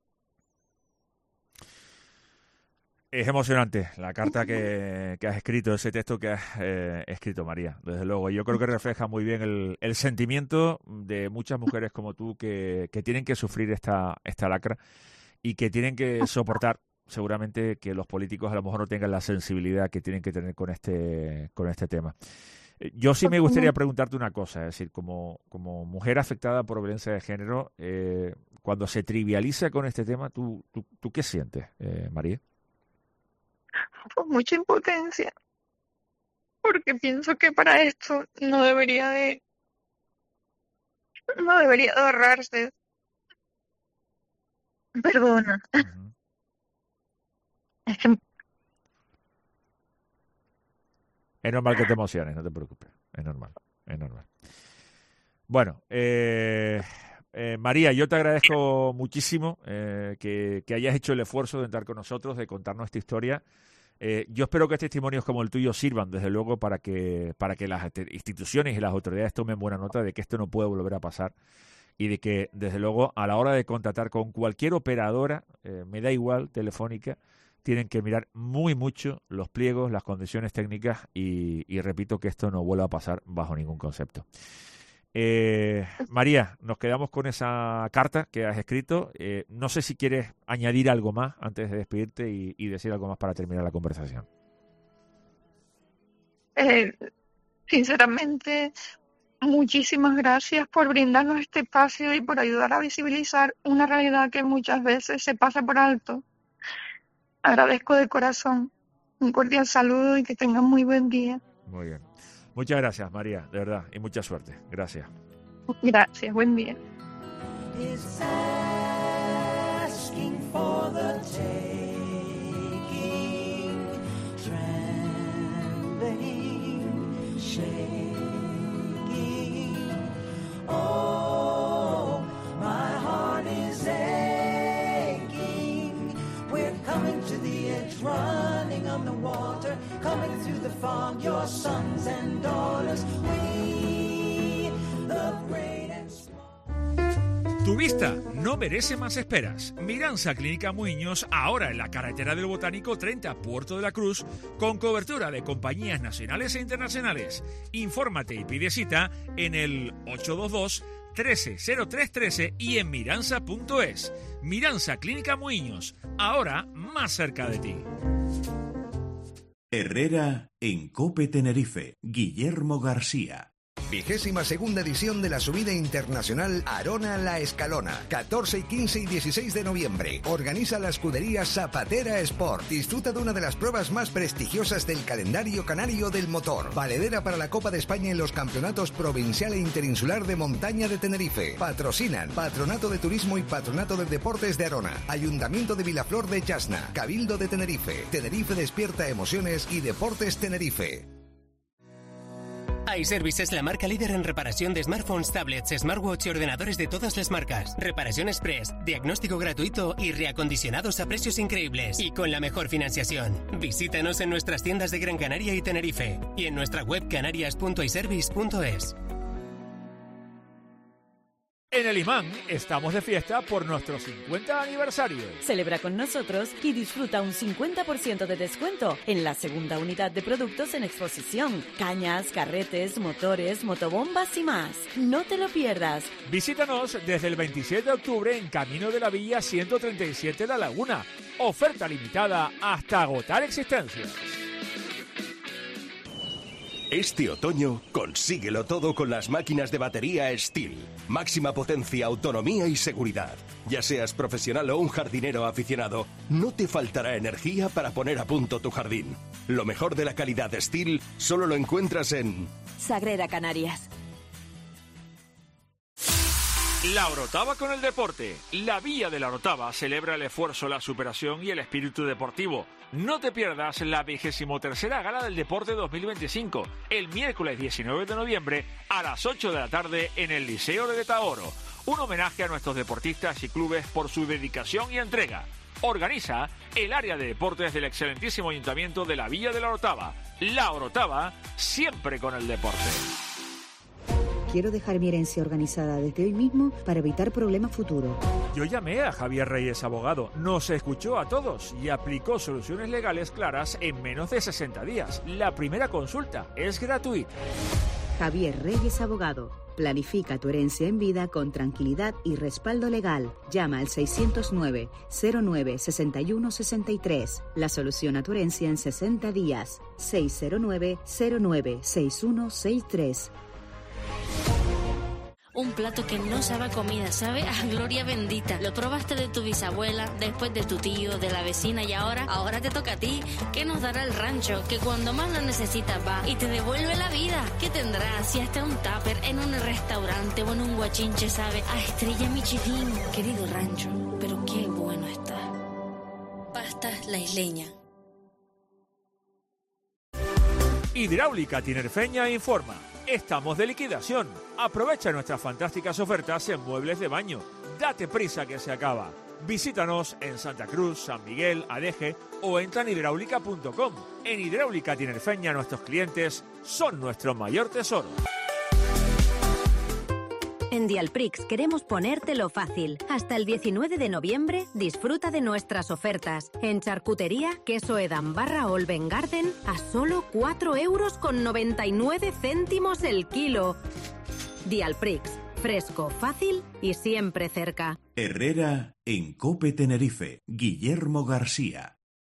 Es emocionante la carta que, que has escrito, ese texto que has eh, escrito, María, desde luego. Yo creo que refleja muy bien el, el sentimiento de muchas mujeres como tú que, que tienen que sufrir esta, esta lacra y que tienen que soportar, seguramente, que los políticos a lo mejor no tengan la sensibilidad que tienen que tener con este, con este tema. Yo sí me gustaría preguntarte una cosa, es decir, como, como mujer afectada por violencia de género, eh, cuando se trivializa con este tema, ¿tú, tú, tú qué sientes, eh, María? Pues mucha impotencia, porque pienso que para esto no debería de, no debería de ahorrarse. Perdona. Uh-huh. Es que Es normal que te emociones, no te preocupes. Es normal, es normal. Bueno, eh, eh, María, yo te agradezco muchísimo eh, que, que hayas hecho el esfuerzo de entrar con nosotros, de contarnos esta historia. Eh, yo espero que testimonios como el tuyo sirvan, desde luego, para que, para que las instituciones y las autoridades tomen buena nota de que esto no puede volver a pasar y de que, desde luego, a la hora de contratar con cualquier operadora, eh, me da igual, telefónica, tienen que mirar muy mucho los pliegos, las condiciones técnicas y, y repito que esto no vuelva a pasar bajo ningún concepto. Eh, María, nos quedamos con esa carta que has escrito. Eh, no sé si quieres añadir algo más antes de despedirte y, y decir algo más para terminar la conversación. Eh, sinceramente, muchísimas gracias por brindarnos este espacio y por ayudar a visibilizar una realidad que muchas veces se pasa por alto. Agradezco de corazón. Un cordial saludo y que tengan muy buen día. Muy bien. Muchas gracias, María, de verdad, y mucha suerte. Gracias. Gracias, buen día. Running on the water, coming through the fog, your sons and daughters, we, the great and small. Tu vista no merece más esperas. Miranza Clínica Muiños, ahora en la carretera del Botánico treinta, Puerto de la Cruz, con cobertura de compañías nacionales e internacionales. Infórmate y pide cita en el ocho dos dos, trece cero tres trece y en miranza punto es. Miranza Clínica Muiños, ahora más cerca de ti. Herrera en COPE Tenerife, Guillermo García. Vigésima segunda edición de la subida internacional Arona La Escalona, catorce, quince y dieciséis de noviembre. Organiza la escudería Zapatera Sport. Disfruta de una de las pruebas más prestigiosas del calendario canario del motor. Valedera para la Copa de España en los campeonatos provincial e interinsular de montaña de Tenerife. Patrocinan Patronato de Turismo y Patronato de Deportes de Arona, Ayuntamiento de Vilaflor de Chasna, Cabildo de Tenerife, Tenerife Despierta Emociones y Deportes Tenerife. iService es la marca líder en reparación de smartphones, tablets, smartwatch y ordenadores de todas las marcas. Reparación express, diagnóstico gratuito y reacondicionados a precios increíbles y con la mejor financiación. Visítanos en nuestras tiendas de Gran Canaria y Tenerife y en nuestra web canarias punto iservice punto es. En el Imán estamos de fiesta por nuestro cincuenta aniversario. Celebra con nosotros y disfruta un cincuenta por ciento de descuento en la segunda unidad de productos en exposición. Cañas, carretes, motores, motobombas y más. No te lo pierdas. Visítanos desde el veintisiete de octubre en Camino de la Villa ciento treinta y siete La Laguna. Oferta limitada hasta agotar existencias. Este otoño, consíguelo todo con las máquinas de batería Steel. Máxima potencia, autonomía y seguridad. Ya seas profesional o un jardinero aficionado, no te faltará energía para poner a punto tu jardín. Lo mejor de la calidad Steel solo lo encuentras en Sagrera Canarias. La Orotava con el deporte. La Villa de la Orotava celebra el esfuerzo, la superación y el espíritu deportivo. No te pierdas la vigésimo tercera Gala del Deporte dos mil veinticinco, el miércoles diecinueve de noviembre a las ocho de la tarde en el Liceo de Taoro. Un homenaje a nuestros deportistas y clubes por su dedicación y entrega. Organiza el área de deportes del excelentísimo Ayuntamiento de la Villa de la Orotava. La Orotava, siempre con el deporte. Quiero dejar mi herencia organizada desde hoy mismo para evitar problemas futuros. Yo llamé a Javier Reyes Abogado, nos escuchó a todos y aplicó soluciones legales claras en menos de sesenta días. La primera consulta es gratuita. Javier Reyes Abogado. Planifica tu herencia en vida con tranquilidad y respaldo legal. Llama al seiscientos nueve, cero nueve, sesenta y uno sesenta y tres. La solución a tu herencia en sesenta días. seiscientos nueve, cero nueve, sesenta y uno sesenta y tres. Un plato que no sabe a comida, sabe a gloria bendita. Lo probaste de tu bisabuela, después de tu tío, de la vecina y ahora, ahora te toca a ti. ¿Qué nos dará el rancho? Que cuando más lo necesitas va y te devuelve la vida. ¿Qué tendrá si hasta un tupper en un restaurante o en un guachinche sabe a estrella Michelin? Querido rancho, pero qué bueno está. Pastas La Isleña. Hidráulica Tinerfeña informa. Estamos de liquidación. Aprovecha nuestras fantásticas ofertas en muebles de baño. Date prisa que se acaba. Visítanos en Santa Cruz, San Miguel, Adeje o entra en hidráulica punto com. En Hidráulica Tinerfeña nuestros clientes son nuestro mayor tesoro. En Dialprix queremos ponértelo fácil. Hasta el diecinueve de noviembre disfruta de nuestras ofertas. En charcutería, queso Edam barra Olven Garden a solo cuatro euros con noventa y nueve céntimos el kilo. Dialprix, fresco, fácil y siempre cerca. Herrera en COPE Tenerife. Guillermo García.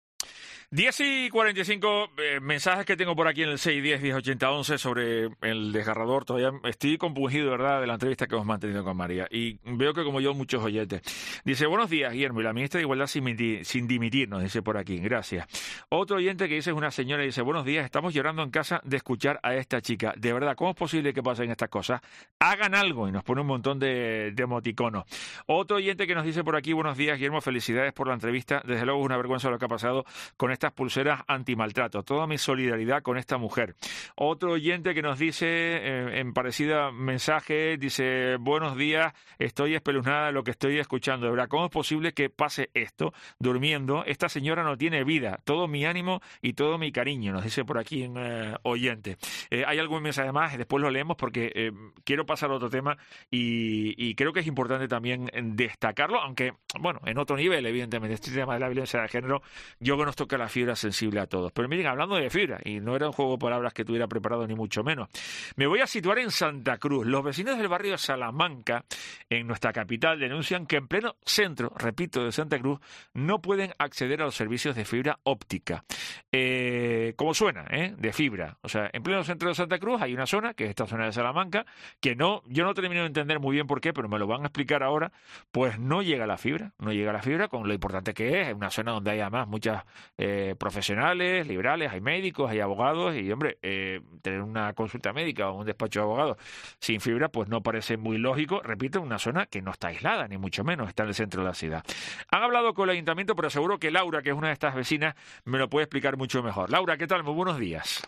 diez y cuarenta y cinco, eh, mensajes que tengo por aquí en el seis diez, diez ochenta, once sobre el desgarrador. Todavía estoy compungido, ¿verdad?, de la entrevista que hemos mantenido con María. Y veo que, como yo, muchos oyentes. Dice, buenos días, Guillermo, y la ministra de Igualdad sin, dimitir, sin dimitir, nos dice por aquí. Gracias. Otro oyente que dice, es una señora, y dice, buenos días, estamos llorando en casa de escuchar a esta chica. De verdad, ¿cómo es posible que pasen estas cosas? Hagan algo, y nos pone un montón de, de emoticonos. Otro oyente que nos dice por aquí, buenos días, Guillermo, felicidades por la entrevista. Desde luego es una vergüenza lo que ha pasado con estas pulseras antimaltrato. Toda mi solidaridad con esta mujer. Otro oyente que nos dice, eh, en parecida mensaje, dice, buenos días, estoy espeluznada de lo que estoy escuchando. De verdad, ¿cómo es posible que pase esto durmiendo? Esta señora no tiene vida. Todo mi ánimo y todo mi cariño, nos dice por aquí un eh, oyente. Eh, hay algún mensaje más, después lo leemos porque eh, quiero pasar a otro tema y, y creo que es importante también destacarlo, aunque, bueno, en otro nivel, evidentemente, este tema de la violencia de género, yo que nos toca la fibra sensible a todos. Pero miren, hablando de fibra, y no era un juego de palabras que tuviera preparado ni mucho menos, me voy a situar en Santa Cruz. Los vecinos del barrio de Salamanca, en nuestra capital, denuncian que en pleno centro, repito, de Santa Cruz, no pueden acceder a los servicios de fibra óptica. Eh, como suena, ¿eh? De fibra. O sea, en pleno centro de Santa Cruz hay una zona, que es esta zona de Salamanca, que no, yo no termino de entender muy bien por qué, pero me lo van a explicar ahora, pues no llega la fibra, no llega la fibra con lo importante que es, es una zona donde hay además muchas eh, profesionales, liberales, hay médicos, hay abogados y, hombre, eh, tener una consulta médica o un despacho de abogados sin fibra, pues no parece muy lógico. Repito, una zona que no está aislada, ni mucho menos, está en el centro de la ciudad. Han hablado con el ayuntamiento, pero seguro que Laura, que es una de estas vecinas, me lo puede explicar mucho mejor. Laura, ¿qué tal? Muy buenos días.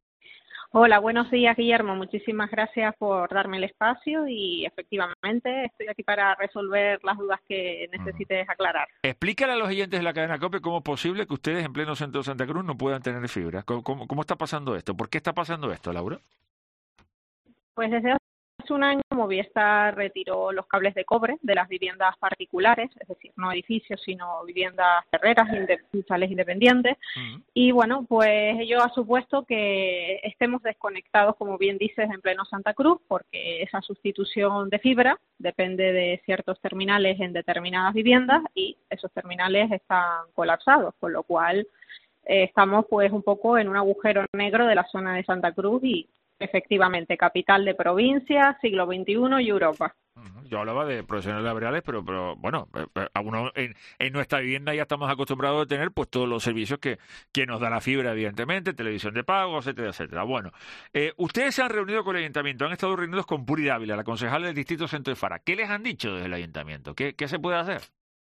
Hola, buenos días, Guillermo. Muchísimas gracias por darme el espacio y efectivamente estoy aquí para resolver las dudas que necesites aclarar. Explícale a los oyentes de la cadena COPE cómo es posible que ustedes en pleno centro de Santa Cruz no puedan tener fibra. ¿Cómo, cómo, cómo está pasando esto? ¿Por qué está pasando esto, Laura? Pues desde hace un año Movistar retiró los cables de cobre de las viviendas particulares, es decir, no edificios, sino viviendas terreras, individuales independientes. Uh-huh. Y bueno, pues ello ha supuesto que estemos desconectados, como bien dices, en pleno Santa Cruz, porque esa sustitución de fibra depende de ciertos terminales en determinadas viviendas y esos terminales están colapsados, con lo cual eh, estamos pues un poco en un agujero negro de la zona de Santa Cruz y efectivamente capital de provincia, siglo veintiuno y Europa. Yo hablaba de profesionales laborales, pero, pero bueno, a uno en, en nuestra vivienda ya estamos acostumbrados a tener pues todos los servicios que, que nos da la fibra, evidentemente, televisión de pago, etcétera, etcétera. Bueno, eh, ustedes se han reunido con el ayuntamiento, han estado reunidos con Puri Dávila, la concejal del distrito Centro de Fara. ¿Qué les han dicho desde el ayuntamiento? ¿Qué, qué se puede hacer?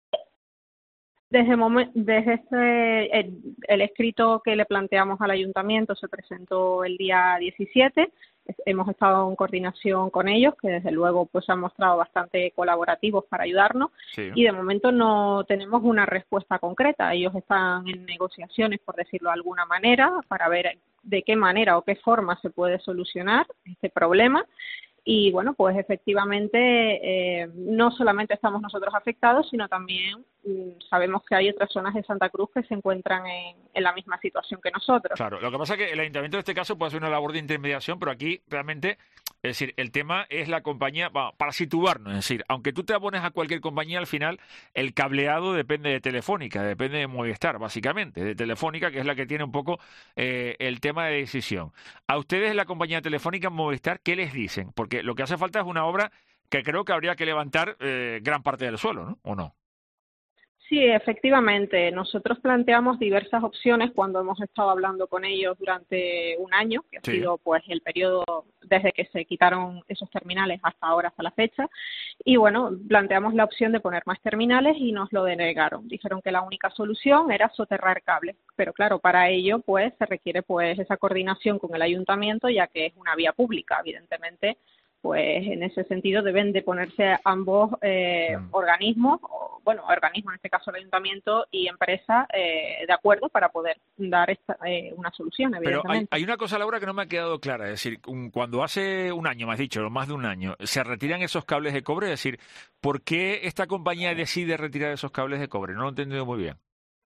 Desde, momen- desde este, el, el escrito que le planteamos al ayuntamiento se presentó el día diecisiete. Hemos estado en coordinación con ellos, que desde luego pues han mostrado bastante colaborativos para ayudarnos, sí. Y de momento no tenemos una respuesta concreta. Ellos están en negociaciones, por decirlo de alguna manera, para ver de qué manera o qué forma se puede solucionar este problema. Y bueno, pues efectivamente eh, no solamente estamos nosotros afectados, sino también mm, sabemos que hay otras zonas de Santa Cruz que se encuentran en, en la misma situación que nosotros. Claro, lo que pasa es que el ayuntamiento en este caso puede hacer una labor de intermediación, pero aquí realmente, es decir, el tema es la compañía, bueno, para situarnos, es decir, aunque tú te abones a cualquier compañía, al final el cableado depende de Telefónica, depende de Movistar, básicamente, de Telefónica, que es la que tiene un poco eh, el tema de decisión. A ustedes, la compañía Telefónica, Movistar, ¿qué les dicen? Porque Porque lo que hace falta es una obra que creo que habría que levantar eh, gran parte del suelo, ¿no? ¿O no? Sí, efectivamente. Nosotros planteamos diversas opciones cuando hemos estado hablando con ellos durante un año, que ha sí. sido pues el periodo desde que se quitaron esos terminales hasta ahora, hasta la fecha. Y bueno, planteamos la opción de poner más terminales y nos lo denegaron. Dijeron que la única solución era soterrar cables. Pero claro, para ello pues se requiere pues esa coordinación con el ayuntamiento, ya que es una vía pública, evidentemente. Pues en ese sentido deben de ponerse ambos eh, mm. organismos, o, bueno, organismos en este caso el ayuntamiento y empresa, eh, de acuerdo para poder dar esta, eh, una solución, evidentemente. Pero hay, hay una cosa, Laura, que no me ha quedado clara, es decir, un, cuando hace un año, me has dicho, más de un año, se retiran esos cables de cobre, es decir, ¿por qué esta compañía decide retirar esos cables de cobre? No lo he entendido muy bien.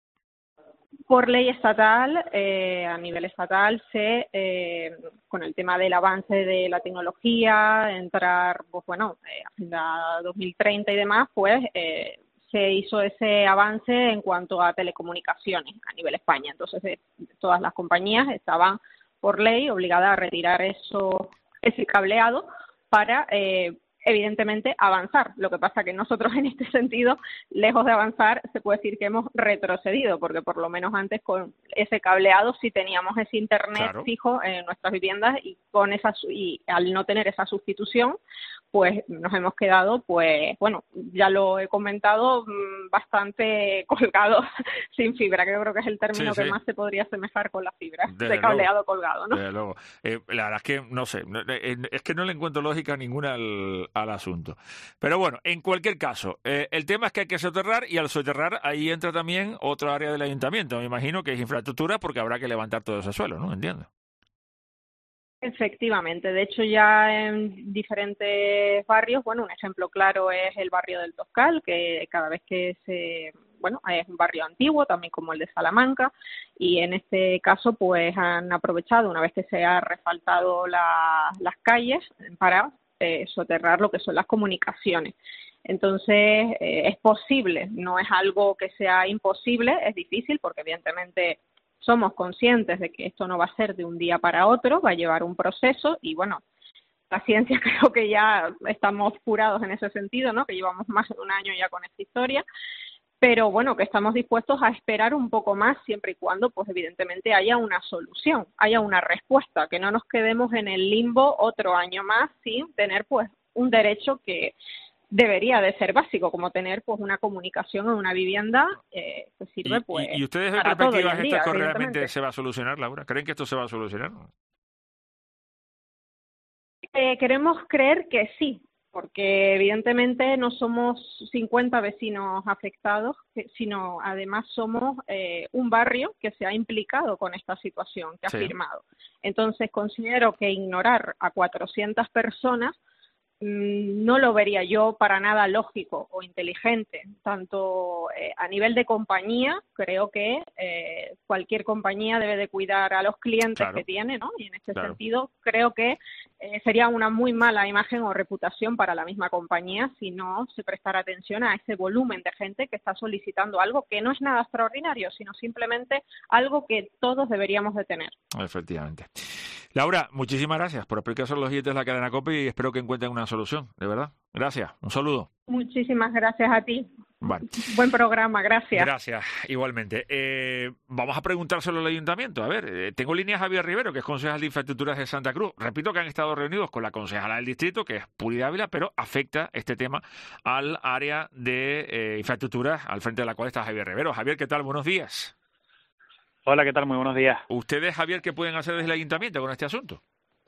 Por ley estatal, eh, a nivel estatal, se eh, con el tema del avance de la tecnología, entrar, pues bueno, eh, Agenda dos mil treinta y demás, pues eh, se hizo ese avance en cuanto a telecomunicaciones a nivel España. Entonces, eh, todas las compañías estaban por ley obligadas a retirar eso, ese cableado para eh, evidentemente avanzar. Lo que pasa que nosotros en este sentido, lejos de avanzar, se puede decir que hemos retrocedido, porque por lo menos antes con ese cableado sí teníamos ese internet claro. fijo en nuestras viviendas y con esa y al no tener esa sustitución, pues nos hemos quedado, pues bueno, ya lo he comentado, bastante colgados sin fibra, que yo creo que es el término sí, sí. que más se podría asemejar con la fibra, Desde de cableado luego. colgado, ¿no? Desde luego. Eh, la verdad es que, no sé, es que no le encuentro lógica ninguna al, al asunto. Pero bueno, en cualquier caso, eh, el tema es que hay que soterrar y al soterrar ahí entra también otra área del ayuntamiento, me imagino que es infraestructura porque habrá que levantar todo ese suelo, ¿no? Entiendo. Efectivamente, de hecho ya en diferentes barrios, bueno, un ejemplo claro es el barrio del Toscal, que cada vez que se, bueno, es un barrio antiguo, también como el de Salamanca, y en este caso pues han aprovechado, una vez que se ha refaltado la, las calles, para eh, soterrar lo que son las comunicaciones. Entonces, eh, es posible, no es algo que sea imposible, es difícil porque evidentemente somos conscientes de que esto no va a ser de un día para otro, va a llevar un proceso y bueno, la ciencia creo que ya estamos curados en ese sentido, ¿no? Que llevamos más de un año ya con esta historia, pero bueno, que estamos dispuestos a esperar un poco más siempre y cuando pues evidentemente haya una solución, haya una respuesta, que no nos quedemos en el limbo otro año más sin tener pues un derecho que debería de ser básico, como tener pues una comunicación en una vivienda eh, que sirve pues ¿Y, y ustedes ven perspectivas estas que realmente se va a solucionar, Laura? ¿Creen que esto se va a solucionar? Eh, queremos creer que sí, porque evidentemente no somos cincuenta vecinos afectados, sino además somos eh, un barrio que se ha implicado con esta situación, que sí. ha firmado. Entonces considero que ignorar a cuatrocientas personas mm, no lo vería yo para nada lógico o inteligente. Tanto eh, a nivel de compañía, creo que eh, cualquier compañía debe de cuidar a los clientes Claro. que tiene, ¿no? Y en este Claro. sentido, creo que eh, sería una muy mala imagen o reputación para la misma compañía si no se prestara atención a ese volumen de gente que está solicitando algo que no es nada extraordinario, sino simplemente algo que todos deberíamos de tener. Efectivamente. Laura, muchísimas gracias por explicarse a los oyentes de la cadena COPE y espero que encuentren una solución, de verdad. Gracias, un saludo. Muchísimas gracias a ti. Vale. Buen programa, gracias. Gracias, igualmente. Eh, vamos a preguntárselo al ayuntamiento. A ver, eh, tengo línea a Javier Rivero, que es concejal de Infraestructuras de Santa Cruz. Repito que han estado reunidos con la concejala del distrito, que es Puri Ávila, pero afecta este tema al área de eh, infraestructuras, al frente de la cual está Javier Rivero. Javier, ¿qué tal? Buenos días. Hola, ¿qué tal? Muy buenos días. ¿Ustedes, Javier, qué pueden hacer desde el ayuntamiento con este asunto?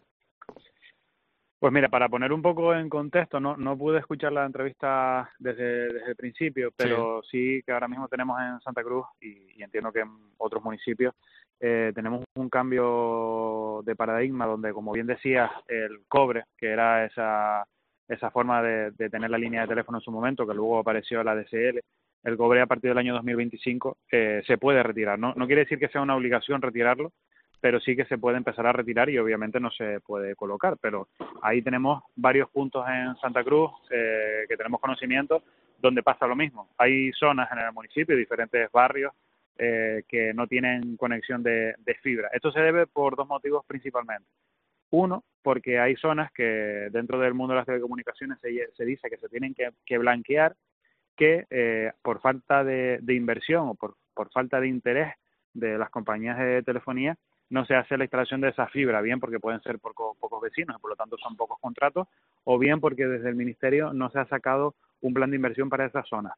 Pues mira, para poner un poco en contexto, no no pude escuchar la entrevista desde, desde el principio, pero sí. sí que ahora mismo tenemos en Santa Cruz y, y entiendo que en otros municipios eh, tenemos un cambio de paradigma donde, como bien decías, el cobre, que era esa esa forma de, de tener la línea de teléfono en su momento, que luego apareció la D S L, el cobre a partir del año dos mil veinticinco eh, se puede retirar. No, no quiere decir que sea una obligación retirarlo, pero sí que se puede empezar a retirar y obviamente no se puede colocar. Pero ahí tenemos varios puntos en Santa Cruz eh, que tenemos conocimiento donde pasa lo mismo. Hay zonas en el municipio, diferentes barrios eh, que no tienen conexión de, de fibra. Esto se debe por dos motivos principalmente. Uno, porque hay zonas que dentro del mundo de las telecomunicaciones se, se dice que se tienen que, que blanquear, que eh, por falta de, de inversión o por, por falta de interés de las compañías de telefonía no se hace la instalación de esa fibra, bien porque pueden ser poco, pocos vecinos y por lo tanto son pocos contratos, o bien porque desde el Ministerio no se ha sacado un plan de inversión para esa zona.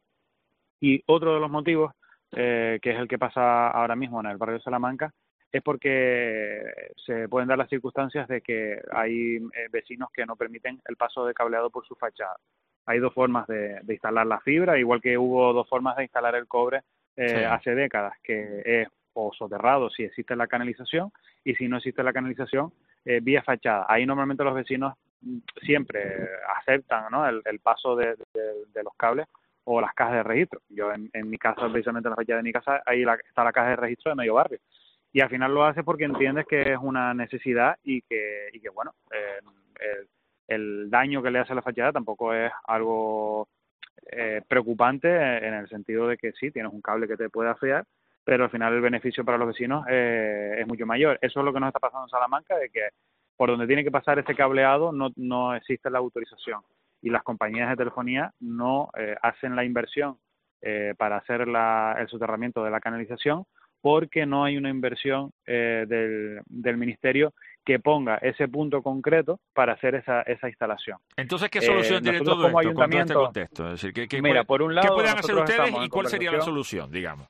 Y otro de los motivos, eh, que es el que pasa ahora mismo en el barrio de Salamanca, es porque se pueden dar las circunstancias de que hay eh, vecinos que no permiten el paso de cableado por su fachada. Hay dos formas de, de instalar la fibra, igual que hubo dos formas de instalar el cobre eh, Sí. hace décadas, que es o soterrado si existe la canalización, y si no existe la canalización, eh, vía fachada. Ahí normalmente los vecinos mm, siempre aceptan, ¿no?, el, el paso de, de, de los cables o las cajas de registro. Yo en, en mi casa, precisamente en la fachada de mi casa, ahí la, está la caja de registro de medio barrio. Y al final lo hace porque entiendes que es una necesidad y que, y que bueno, eh, el, el daño que le hace a la fachada tampoco es algo eh, preocupante en el sentido de que sí, tienes un cable que te puede afear, pero al final el beneficio para los vecinos eh, es mucho mayor. Eso es lo que nos está pasando en Salamanca, de que por donde tiene que pasar ese cableado no, no existe la autorización y las compañías de telefonía no eh, hacen la inversión eh, para hacer la, el soterramiento de la canalización, porque no hay una inversión eh, del, del Ministerio que ponga ese punto concreto para hacer esa, esa instalación. Entonces, ¿qué solución Eh, tiene nosotros todo como esto contra este ayuntamiento- contexto? Es decir, ¿qué, qué, Mira, puede- por un ¿qué lado, pueden hacer nosotros ustedes estamos y en cuál sería la conversación. solución, digamos?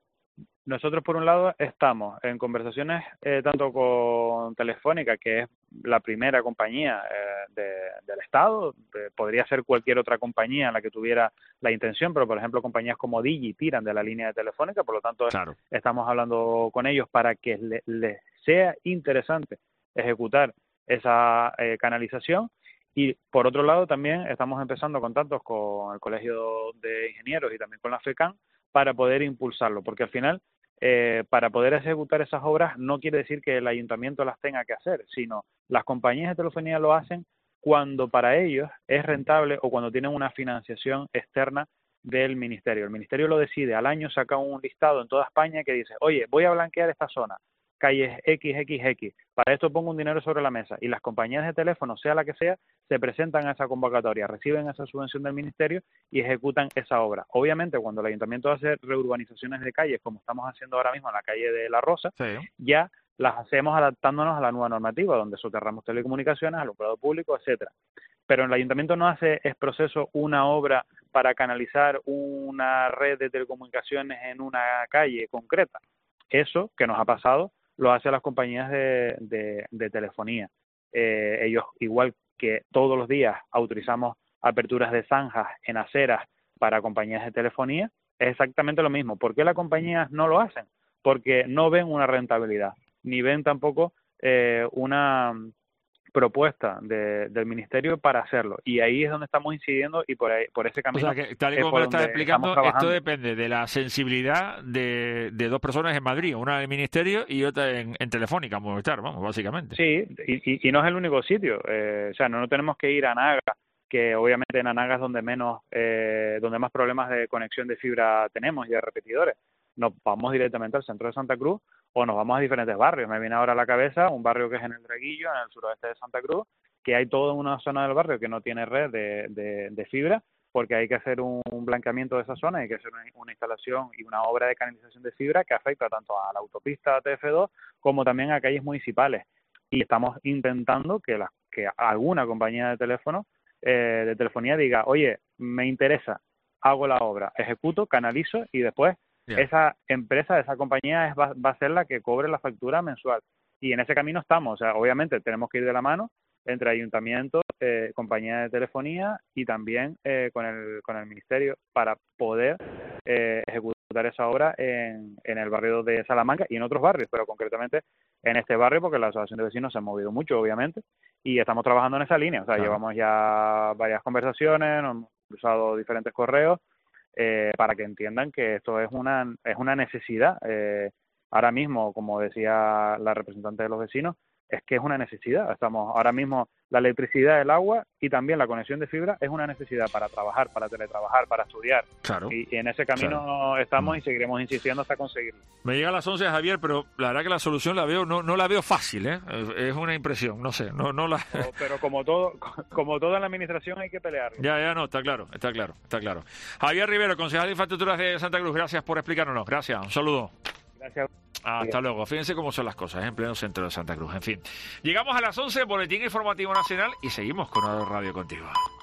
Nosotros, por un lado, estamos en conversaciones eh, tanto con Telefónica, que es la primera compañía eh, de- del Estado, eh, podría ser cualquier otra compañía en la que tuviera la intención, pero, por ejemplo, compañías como Digi tiran de la línea de Telefónica, por lo tanto, Claro. estamos hablando con ellos para que le- les sea interesante ejecutar esa eh, canalización. Y, por otro lado, también estamos empezando contactos con el Colegio de Ingenieros y también con la FECAN para poder impulsarlo, porque al final, eh, para poder ejecutar esas obras no quiere decir que el ayuntamiento las tenga que hacer, sino las compañías de telefonía lo hacen cuando para ellos es rentable o cuando tienen una financiación externa del Ministerio. El Ministerio lo decide, al año saca un listado en toda España que dice, oye, voy a blanquear esta zona, calles equis equis equis, para esto pongo un dinero sobre la mesa, y las compañías de teléfono, sea la que sea, se presentan a esa convocatoria, reciben esa subvención del Ministerio y ejecutan esa obra. Obviamente, cuando el ayuntamiento hace reurbanizaciones de calles, como estamos haciendo ahora mismo en la calle de La Rosa, ya las hacemos adaptándonos a la nueva normativa, donde soterramos telecomunicaciones, alumbrado público, etcétera. Pero el ayuntamiento no hace es proceso una obra para canalizar una red de telecomunicaciones en una calle concreta. Eso que nos ha pasado lo hacen las compañías de, de, de telefonía. Eh, ellos, igual que todos los días autorizamos aperturas de zanjas en aceras para compañías de telefonía, es exactamente lo mismo. ¿Por qué las compañías no lo hacen? Porque no ven una rentabilidad, ni ven tampoco eh, una propuesta de, del Ministerio para hacerlo, y ahí es donde estamos incidiendo, y por ahí, por ese camino. O sea, que tal y como me lo estás explicando, esto depende de la sensibilidad de, de dos personas en Madrid, una del Ministerio y otra en, en Telefónica, Movistar, vamos, básicamente. Sí, y, y, y no es el único sitio, eh, o sea, no, no tenemos que ir a Naga, que obviamente en Anaga es donde menos, eh, donde más problemas de conexión de fibra tenemos y de repetidores. Nos vamos directamente al centro de Santa Cruz o nos vamos a diferentes barrios. Me viene ahora a la cabeza un barrio que es en el Draguillo, en el suroeste de Santa Cruz, que hay toda una zona del barrio que no tiene red de, de, de fibra, porque hay que hacer un, un blanqueamiento de esa zona, hay que hacer una, una instalación y una obra de canalización de fibra que afecta tanto a la autopista T F dos como también a calles municipales. Y estamos intentando que, la, que alguna compañía de teléfono, eh, de telefonía diga, oye, me interesa, hago la obra, ejecuto, canalizo y después yeah. esa empresa, esa compañía es, va, va a ser la que cobre la factura mensual. Y en ese camino estamos, o sea, obviamente tenemos que ir de la mano entre ayuntamientos, eh, compañía de telefonía y también eh, con el con el ministerio para poder eh, ejecutar esa obra en, en el barrio de Salamanca y en otros barrios, pero concretamente en este barrio porque la asociación de vecinos se ha movido mucho, obviamente, y estamos trabajando en esa línea. O sea, claro. Llevamos ya varias conversaciones, nos hemos usado diferentes correos eh, para que entiendan que esto es una es una necesidad. Eh, ahora mismo, como decía la representante de los vecinos, es que es una necesidad. Estamos ahora mismo, la electricidad, el agua y también la conexión de fibra es una necesidad para trabajar, para teletrabajar, para estudiar. Claro. Y, y en ese camino claro. estamos y seguiremos insistiendo hasta conseguirlo. Me llega a las once, Javier, pero la verdad que la solución la veo no no la veo fácil, ¿eh? Es una impresión, no sé, no no la. Pero, pero como todo como toda en la administración hay que pelear. Ya ya no, está claro, está claro, está claro. Javier Rivero, concejal de Infraestructuras de Santa Cruz, gracias por explicárnoslo. Gracias, un saludo. Gracias. Hasta Bien. Luego. Fíjense cómo son las cosas en pleno centro de Santa Cruz. En fin, llegamos a las once, boletín informativo nacional y seguimos con Radio Contigo.